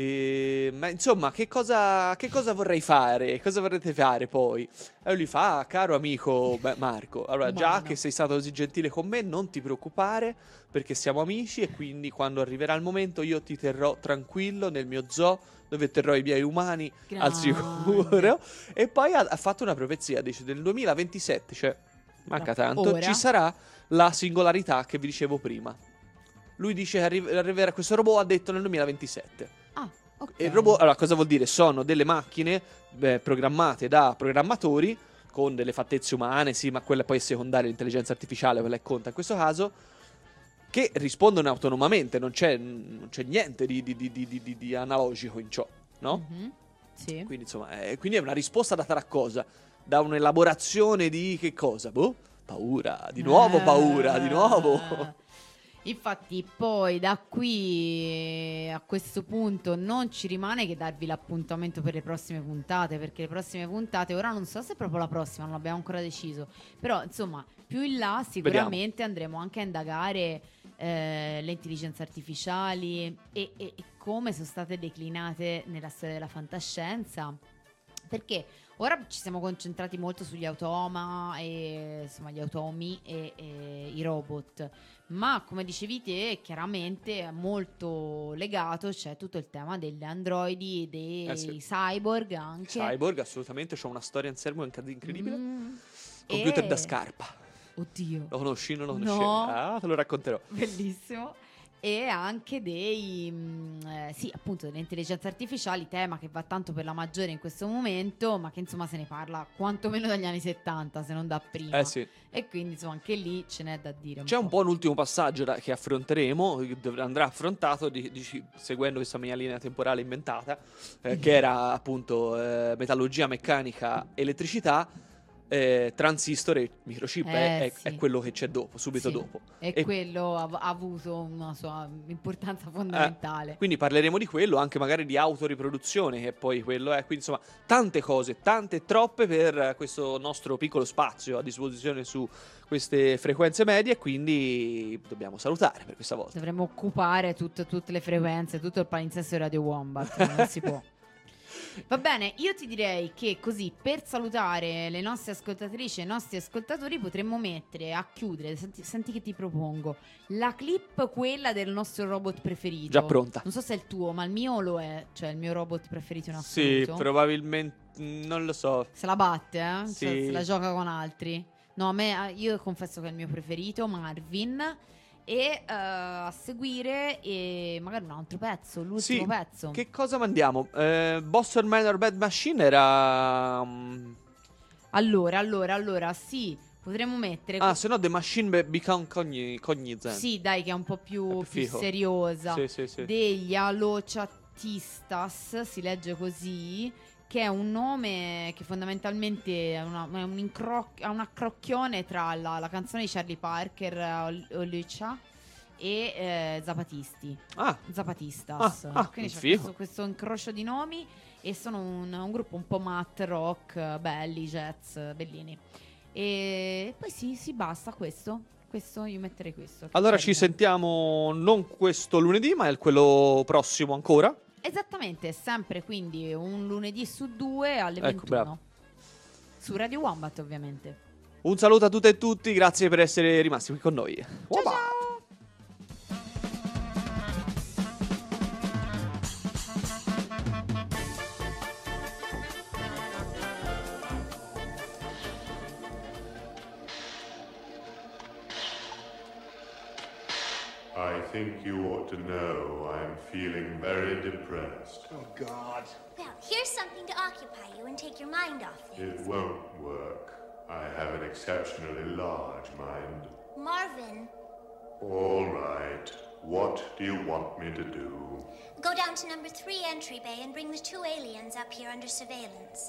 ma insomma, che cosa vorrei fare? Cosa vorrete fare poi? E lui fa: caro amico Marco, allora già che sei stato così gentile con me, non ti preoccupare, perché siamo amici e quindi quando arriverà il momento io ti terrò tranquillo nel mio zoo, dove terrò i miei umani al sicuro. E poi ha fatto una profezia, dice: nel 2027, cioè manca tanto, ora, ci sarà la singolarità che vi dicevo prima. Lui dice che arriverà, questo robot ha detto nel 2027. Okay. E il robot, allora, cosa vuol dire? Sono delle macchine programmate da programmatori con delle fattezze umane, sì, ma quella poi è secondaria, l'intelligenza artificiale, quella è conta in questo caso, che rispondono autonomamente, non c'è niente di analogico in ciò, no? Mm-hmm. Sì. Quindi insomma, quindi è una risposta data da cosa? Da un'elaborazione di che cosa? Boh, paura, di nuovo paura, di nuovo. Infatti poi da qui a questo punto non ci rimane che darvi l'appuntamento per le prossime puntate, perché le prossime puntate, ora non so se è proprio la prossima, non l'abbiamo ancora deciso, però insomma più in là sicuramente andremo anche a indagare le intelligenze artificiali e come sono state declinate nella storia della fantascienza, perché ora ci siamo concentrati molto sugli automa e insomma gli automi e i robot, ma come dicevi te chiaramente è molto legato, c'è tutto il tema degli androidi, dei cyborg anche. Cyborg, assolutamente, c'ho una storia in serbo incredibile. Computer da scarpa. Oddio. Lo conosci? Non lo conosci? No. Ah, te lo racconterò. Bellissimo. E anche sì, appunto delle intelligenze artificiali, tema che va tanto per la maggiore in questo momento, ma che insomma se ne parla quantomeno dagli anni 70, se non da prima. Sì. E quindi insomma anche lì ce n'è da dire. C'è un po' un ultimo passaggio che affronteremo, che andrà affrontato seguendo questa mia linea temporale inventata, che era appunto metallurgia, meccanica, elettricità, transistor e microchip. È quello che c'è dopo, subito dopo. E quello ha avuto una sua importanza fondamentale. Quindi parleremo di quello, anche magari di autoriproduzione, che poi quello è. Quindi insomma tante cose, tante, troppe per questo nostro piccolo spazio a disposizione su queste frequenze medie, quindi dobbiamo salutare per questa volta. Dovremmo occupare tutte le frequenze, tutto il palinsesto di Radio Wombat, non si può. Va bene, io ti direi che così per salutare le nostre ascoltatrici e i nostri ascoltatori potremmo mettere a chiudere, senti che ti propongo, la clip, quella del nostro robot preferito. Già pronta. Non so se è il tuo, ma il mio lo è, cioè il mio robot preferito in assoluto. Sì, probabilmente, non lo so. Se la batte, Sì. Cioè, se la gioca con altri. No, io confesso che è il mio preferito, Marvin. E a seguire magari un altro pezzo, l'ultimo pezzo. Che cosa mandiamo? Boss Man or Bad Machine era... Allora, sì, potremmo mettere... se no The Machine Become Cognizant. Sì, dai, che è un po' più figo. seriosa. Sì. Degli Alochatistas, si legge così, che è un nome che fondamentalmente è un accrocchione tra la canzone di Charlie Parker, Olucha, e Zapatisti. Zapatistas. Quindi c'è questo incrocio di nomi e sono un gruppo un po' math rock, belli, jazz, bellini. E poi sì, basta questo. Io metterei questo. Allora ci sentiamo non questo lunedì, ma quello prossimo ancora. Esattamente, sempre quindi un lunedì su 2 alle 21. Bravo. Su Radio Wombat, ovviamente. Un saluto a tutte e tutti, grazie per essere rimasti qui con noi. Ciao. think you ought to know I'm feeling very depressed. Oh, God. Well, here's something to occupy you and take your mind off things. It won't work. I have an exceptionally large mind. Marvin. All right. What do you want me to do? Go down to number 3 entry bay and bring the 2 aliens up here under surveillance.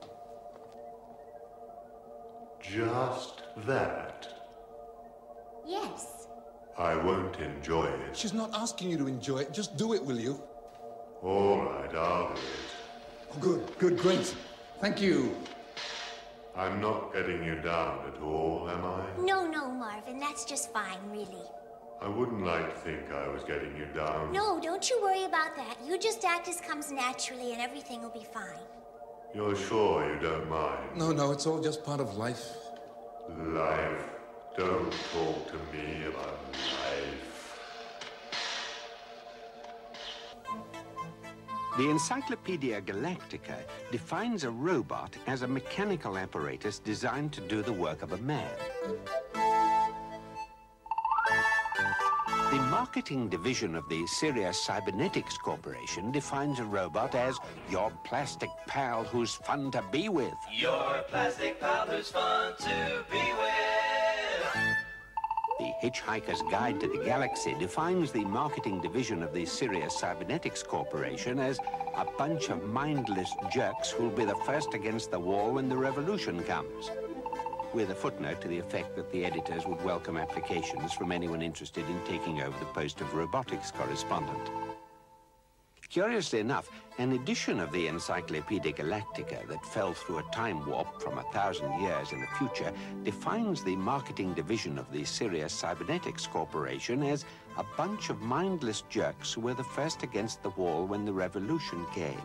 Just that? Yes. I won't enjoy it. She's not asking you to enjoy it. Just do it, will you? All right, I'll do it. Oh, good, great. Thank you. I'm not getting you down at all, am I? No, Marvin, that's just fine, really. I wouldn't like to think I was getting you down. No, don't you worry about that. You just act as comes naturally and everything will be fine. You're sure you don't mind? No, it's all just part of life. Life? Don't talk to me about life. The Encyclopedia Galactica defines a robot as a mechanical apparatus designed to do the work of a man. The marketing division of the Sirius Cybernetics Corporation defines a robot as your plastic pal who's fun to be with. Your plastic pal who's fun to be with. The Hitchhiker's Guide to the Galaxy defines the marketing division of the Sirius Cybernetics Corporation as a bunch of mindless jerks who'll be the first against the wall when the revolution comes. With a footnote to the effect that the editors would welcome applications from anyone interested in taking over the post of robotics correspondent. Curiously enough, an edition of the Encyclopedia Galactica that fell through a time warp from 1,000 years in the future defines the marketing division of the Sirius Cybernetics Corporation as a bunch of mindless jerks who were the first against the wall when the revolution came.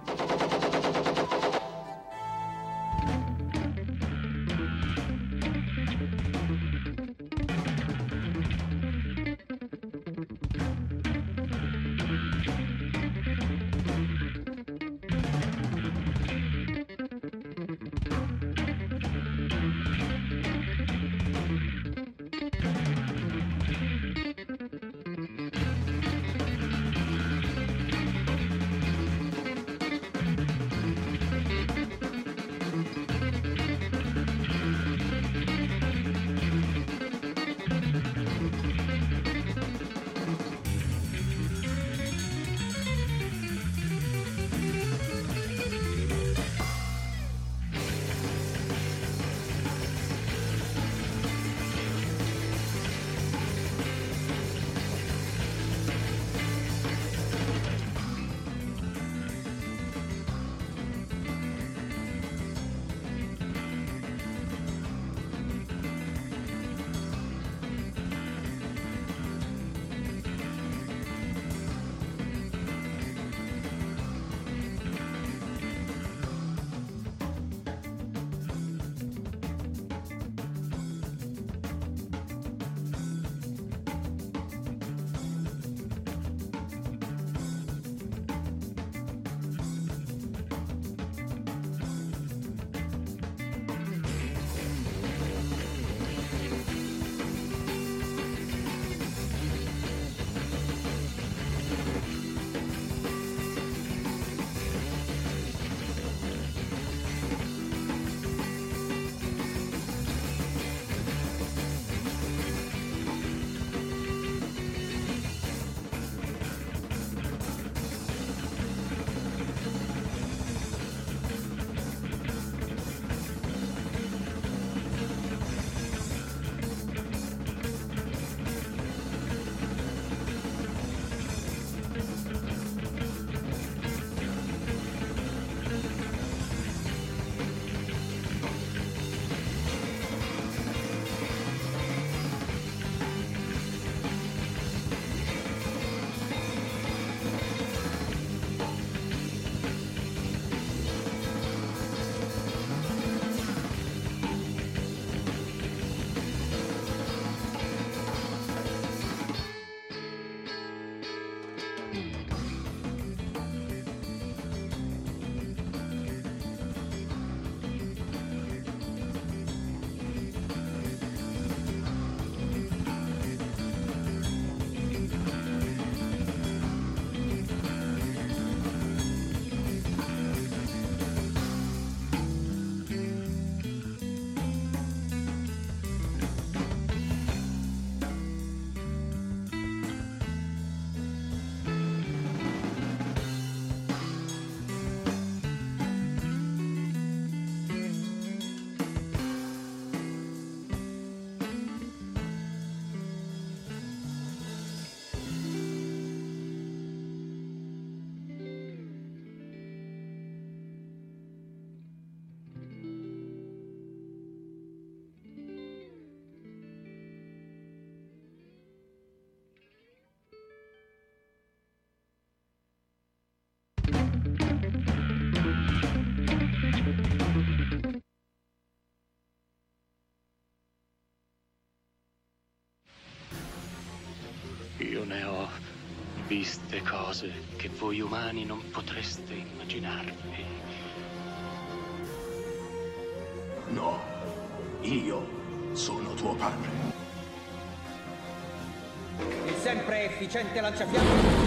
ne ho viste cose che voi umani non potreste immaginarvi. No, io sono tuo padre. Il sempre efficiente lanciafiamme.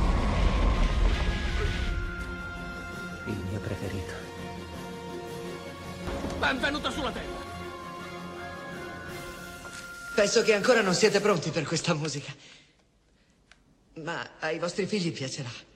Il mio preferito. Benvenuto sulla Terra. Penso che ancora non siete pronti per questa musica. Ma ai vostri figli piacerà.